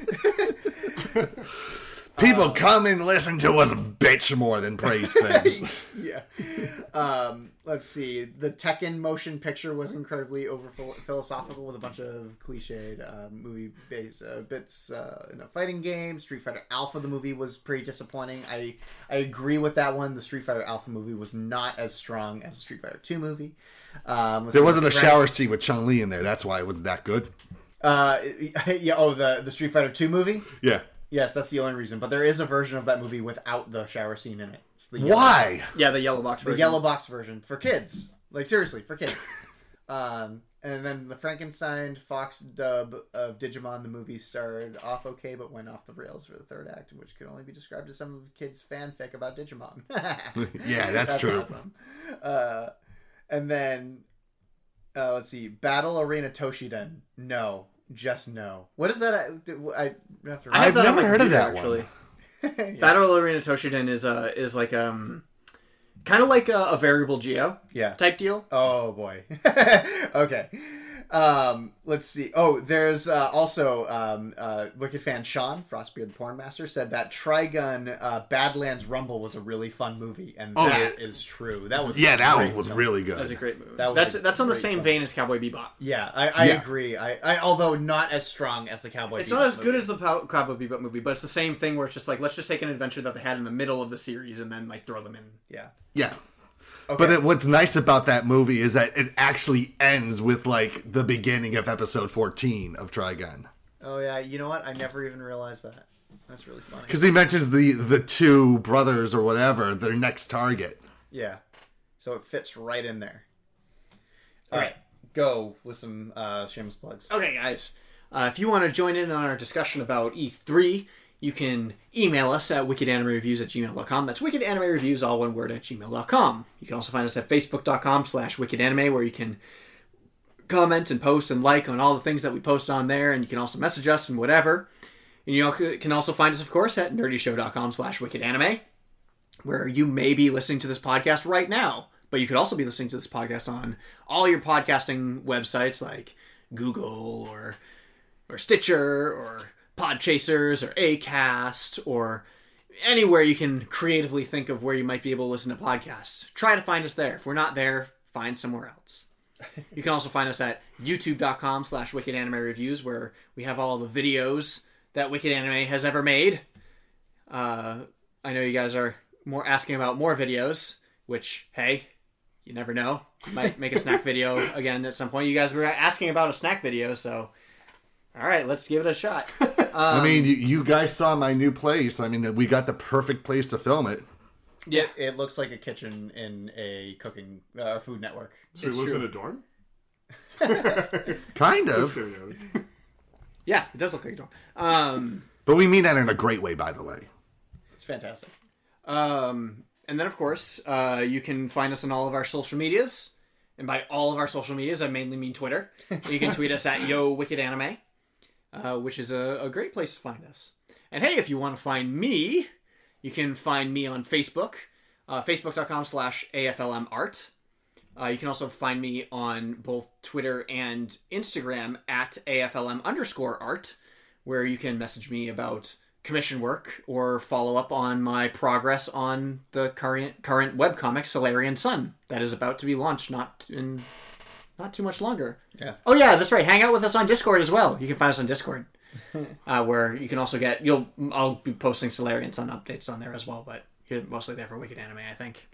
yeah. People come and listen to us bitch more than praise things. yeah. Um, let's see. The Tekken motion picture was incredibly over philosophical with a bunch of cliched uh, movie based uh, bits uh, in a fighting game. Street Fighter Alpha, the movie, was pretty disappointing. I I agree with that one. The Street Fighter Alpha movie was not as strong as the Street Fighter two movie. Um, let's There see, wasn't a Frank- shower scene with Chun-Li in there. That's why it was that good. Uh, yeah. Oh, the the Street Fighter two movie. Yeah. Yes, that's the only reason. But there is a version of that movie without the shower scene in it. It's the yellow- Why? Yeah, the yellow box The version. yellow box version for kids. Like seriously, for kids. um, and then the Frankenstein Fox dub of Digimon the movie started off okay, but went off the rails for the third act, which could only be described as some kids' fanfic about Digimon. Yeah, that's true. Awesome. Uh, and then uh, let's see, Battle Arena Toshiden. No, just no. What is that? I, I have to. I have I've that on never my heard of computer, that actually. one. Yeah. Battle Arena Toshiden is uh is like um kind of like a, a variable geo Yeah. type deal. Oh boy. Okay. Um, let's see. Oh, there's uh, also um, uh, Wicked fan Sean Frostbeard, the porn master, said that Trigun uh, Badlands Rumble was a really fun movie, and Oh, that yeah. is true. That was Yeah, that great. one was really good. That's a great movie. That was that's a that's on the great same film. vein as Cowboy Bebop. Yeah, I, I Yeah. agree. I, I although not as strong as the Cowboy. It's Bebop not as good movie. as the Pow- Cowboy Bebop movie, but it's the same thing where it's just like let's just take an adventure that they had in the middle of the series and then like throw them in. Yeah. Yeah. Okay. But it, what's nice about that movie is that it actually ends with like the beginning of episode fourteen of Trigun, Oh yeah. You know what? I never even realized that. That's really funny. because he mentions the the two brothers or whatever, their next target. Yeah. So it fits right in there. All right. Go with some uh, shameless plugs. Okay, guys. Uh, if you want to join in on our discussion about E three, you can email us at wickedanimereviews at gmail dot com. That's wickedanimereviews, all one word, at gmail dot com. You can also find us at facebook dot com slash wickedanime, where you can comment and post and like on all the things that we post on there, and you can also message us and whatever. And you can also find us, of course, at nerdyshow dot com slash wickedanime, where you may be listening to this podcast right now. But you could also be listening to this podcast on all your podcasting websites like Google or or Stitcher or Podchasers or Acast or anywhere you can creatively think of where you might be able to listen to podcasts. Try to find us there. If we're not there, find somewhere else. You can also find us at youtube dot com slash wicked anime reviews, where we have all the videos that Wicked Anime has ever made. Uh, I know you guys are more asking about more videos, which, hey, you never know. Might make a snack video again at some point. You guys were asking about a snack video, so all right, let's give it a shot. Um, I mean, you, you guys saw my new place. I mean, we got the perfect place to film it. Yeah, it, it looks like a kitchen in a cooking uh, Food Network. So he lives in a dorm? Kind of. Yeah, it does look like a dorm. Um, but we mean that in a great way, by the way. It's fantastic. Um, and then, of course, uh, you can find us on all of our social medias. And by all of our social medias, I mainly mean Twitter. You can tweet us at Yo Wicked Anime, uh, which is a, a great place to find us. And hey, if you want to find me, you can find me on Facebook, uh, facebook dot com slash A F L M art. Uh, you can also find me on both Twitter and Instagram at A F L M underscore art, where you can message me about commission work or follow up on my progress on the current current webcomic Solarian Sun that is about to be launched not in not too much longer. Yeah. Oh yeah, that's right. Hang out with us on Discord as well. You can find us on Discord, uh, where you can also get you'll I'll be posting Solarian Sun updates on there as well, but you're mostly there for Wicked Anime, I think.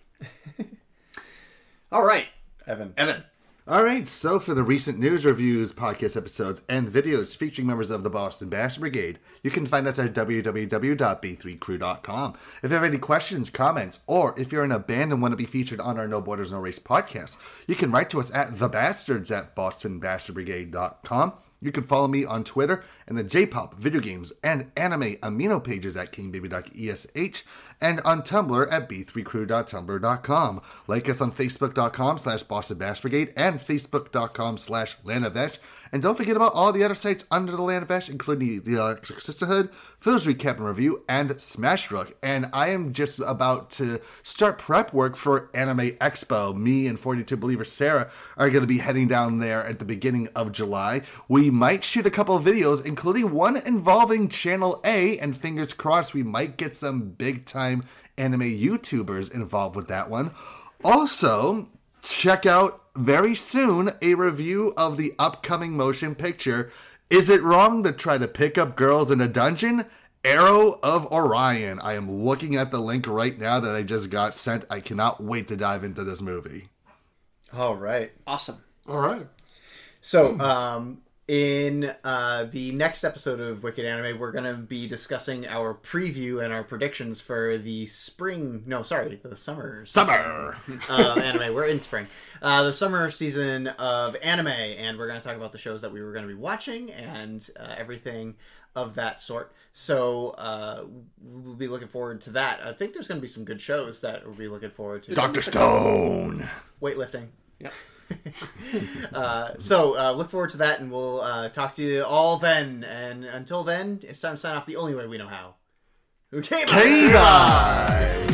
All right, Evan. Evan. All right, so for the recent news reviews, podcast episodes, and videos featuring members of the Boston Bastard Brigade, you can find us at w w w dot b three crew dot com. If you have any questions, comments, or if you're in a band and want to be featured on our No Borders, No Race podcast, you can write to us at thebastards at boston bastard brigade dot com. You can follow me on Twitter and the J-pop, video games, and anime amino pages at king baby dot e s h and on Tumblr at b three crew dot tumblr dot com. Like us on facebook dot com slash Boston Bash Brigade and facebook dot com slash Land of Vesh. And don't forget about all the other sites under the Land of Vesh, including the Electric Sisterhood, Phil's Recap and Review, and Smashrook. And I am just about to start prep work for Anime Expo. Me and forty-two Believer Sarah are going to be heading down there at the beginning of July. We might shoot a couple of videos, including one involving Channel A, and fingers crossed we might get some big-time anime YouTubers involved with that one. Also, check out very soon a review of the upcoming motion picture, Is It Wrong to Try to Pick Up Girls in a Dungeon? Arrow of Orion. I am looking at the link right now that I just got sent. I cannot wait to dive into this movie. All right. Awesome. All right. So, um, in uh, the next episode of Wicked Anime, we're going to be discussing our preview and our predictions for the spring... No, sorry, the summer... Summer! uh, anime. We're in spring. Uh, the summer season of anime, and we're going to talk about the shows that we were going to be watching and uh, everything of that sort. So, uh, we'll be looking forward to that. I think there's going to be some good shows that we'll be looking forward to. Doctor Stone! Weightlifting. Yep. uh, so uh, look forward to that, and we'll uh, talk to you all then. And until then, it's time to sign off the only way we know how. Okay, bye. K-Bye!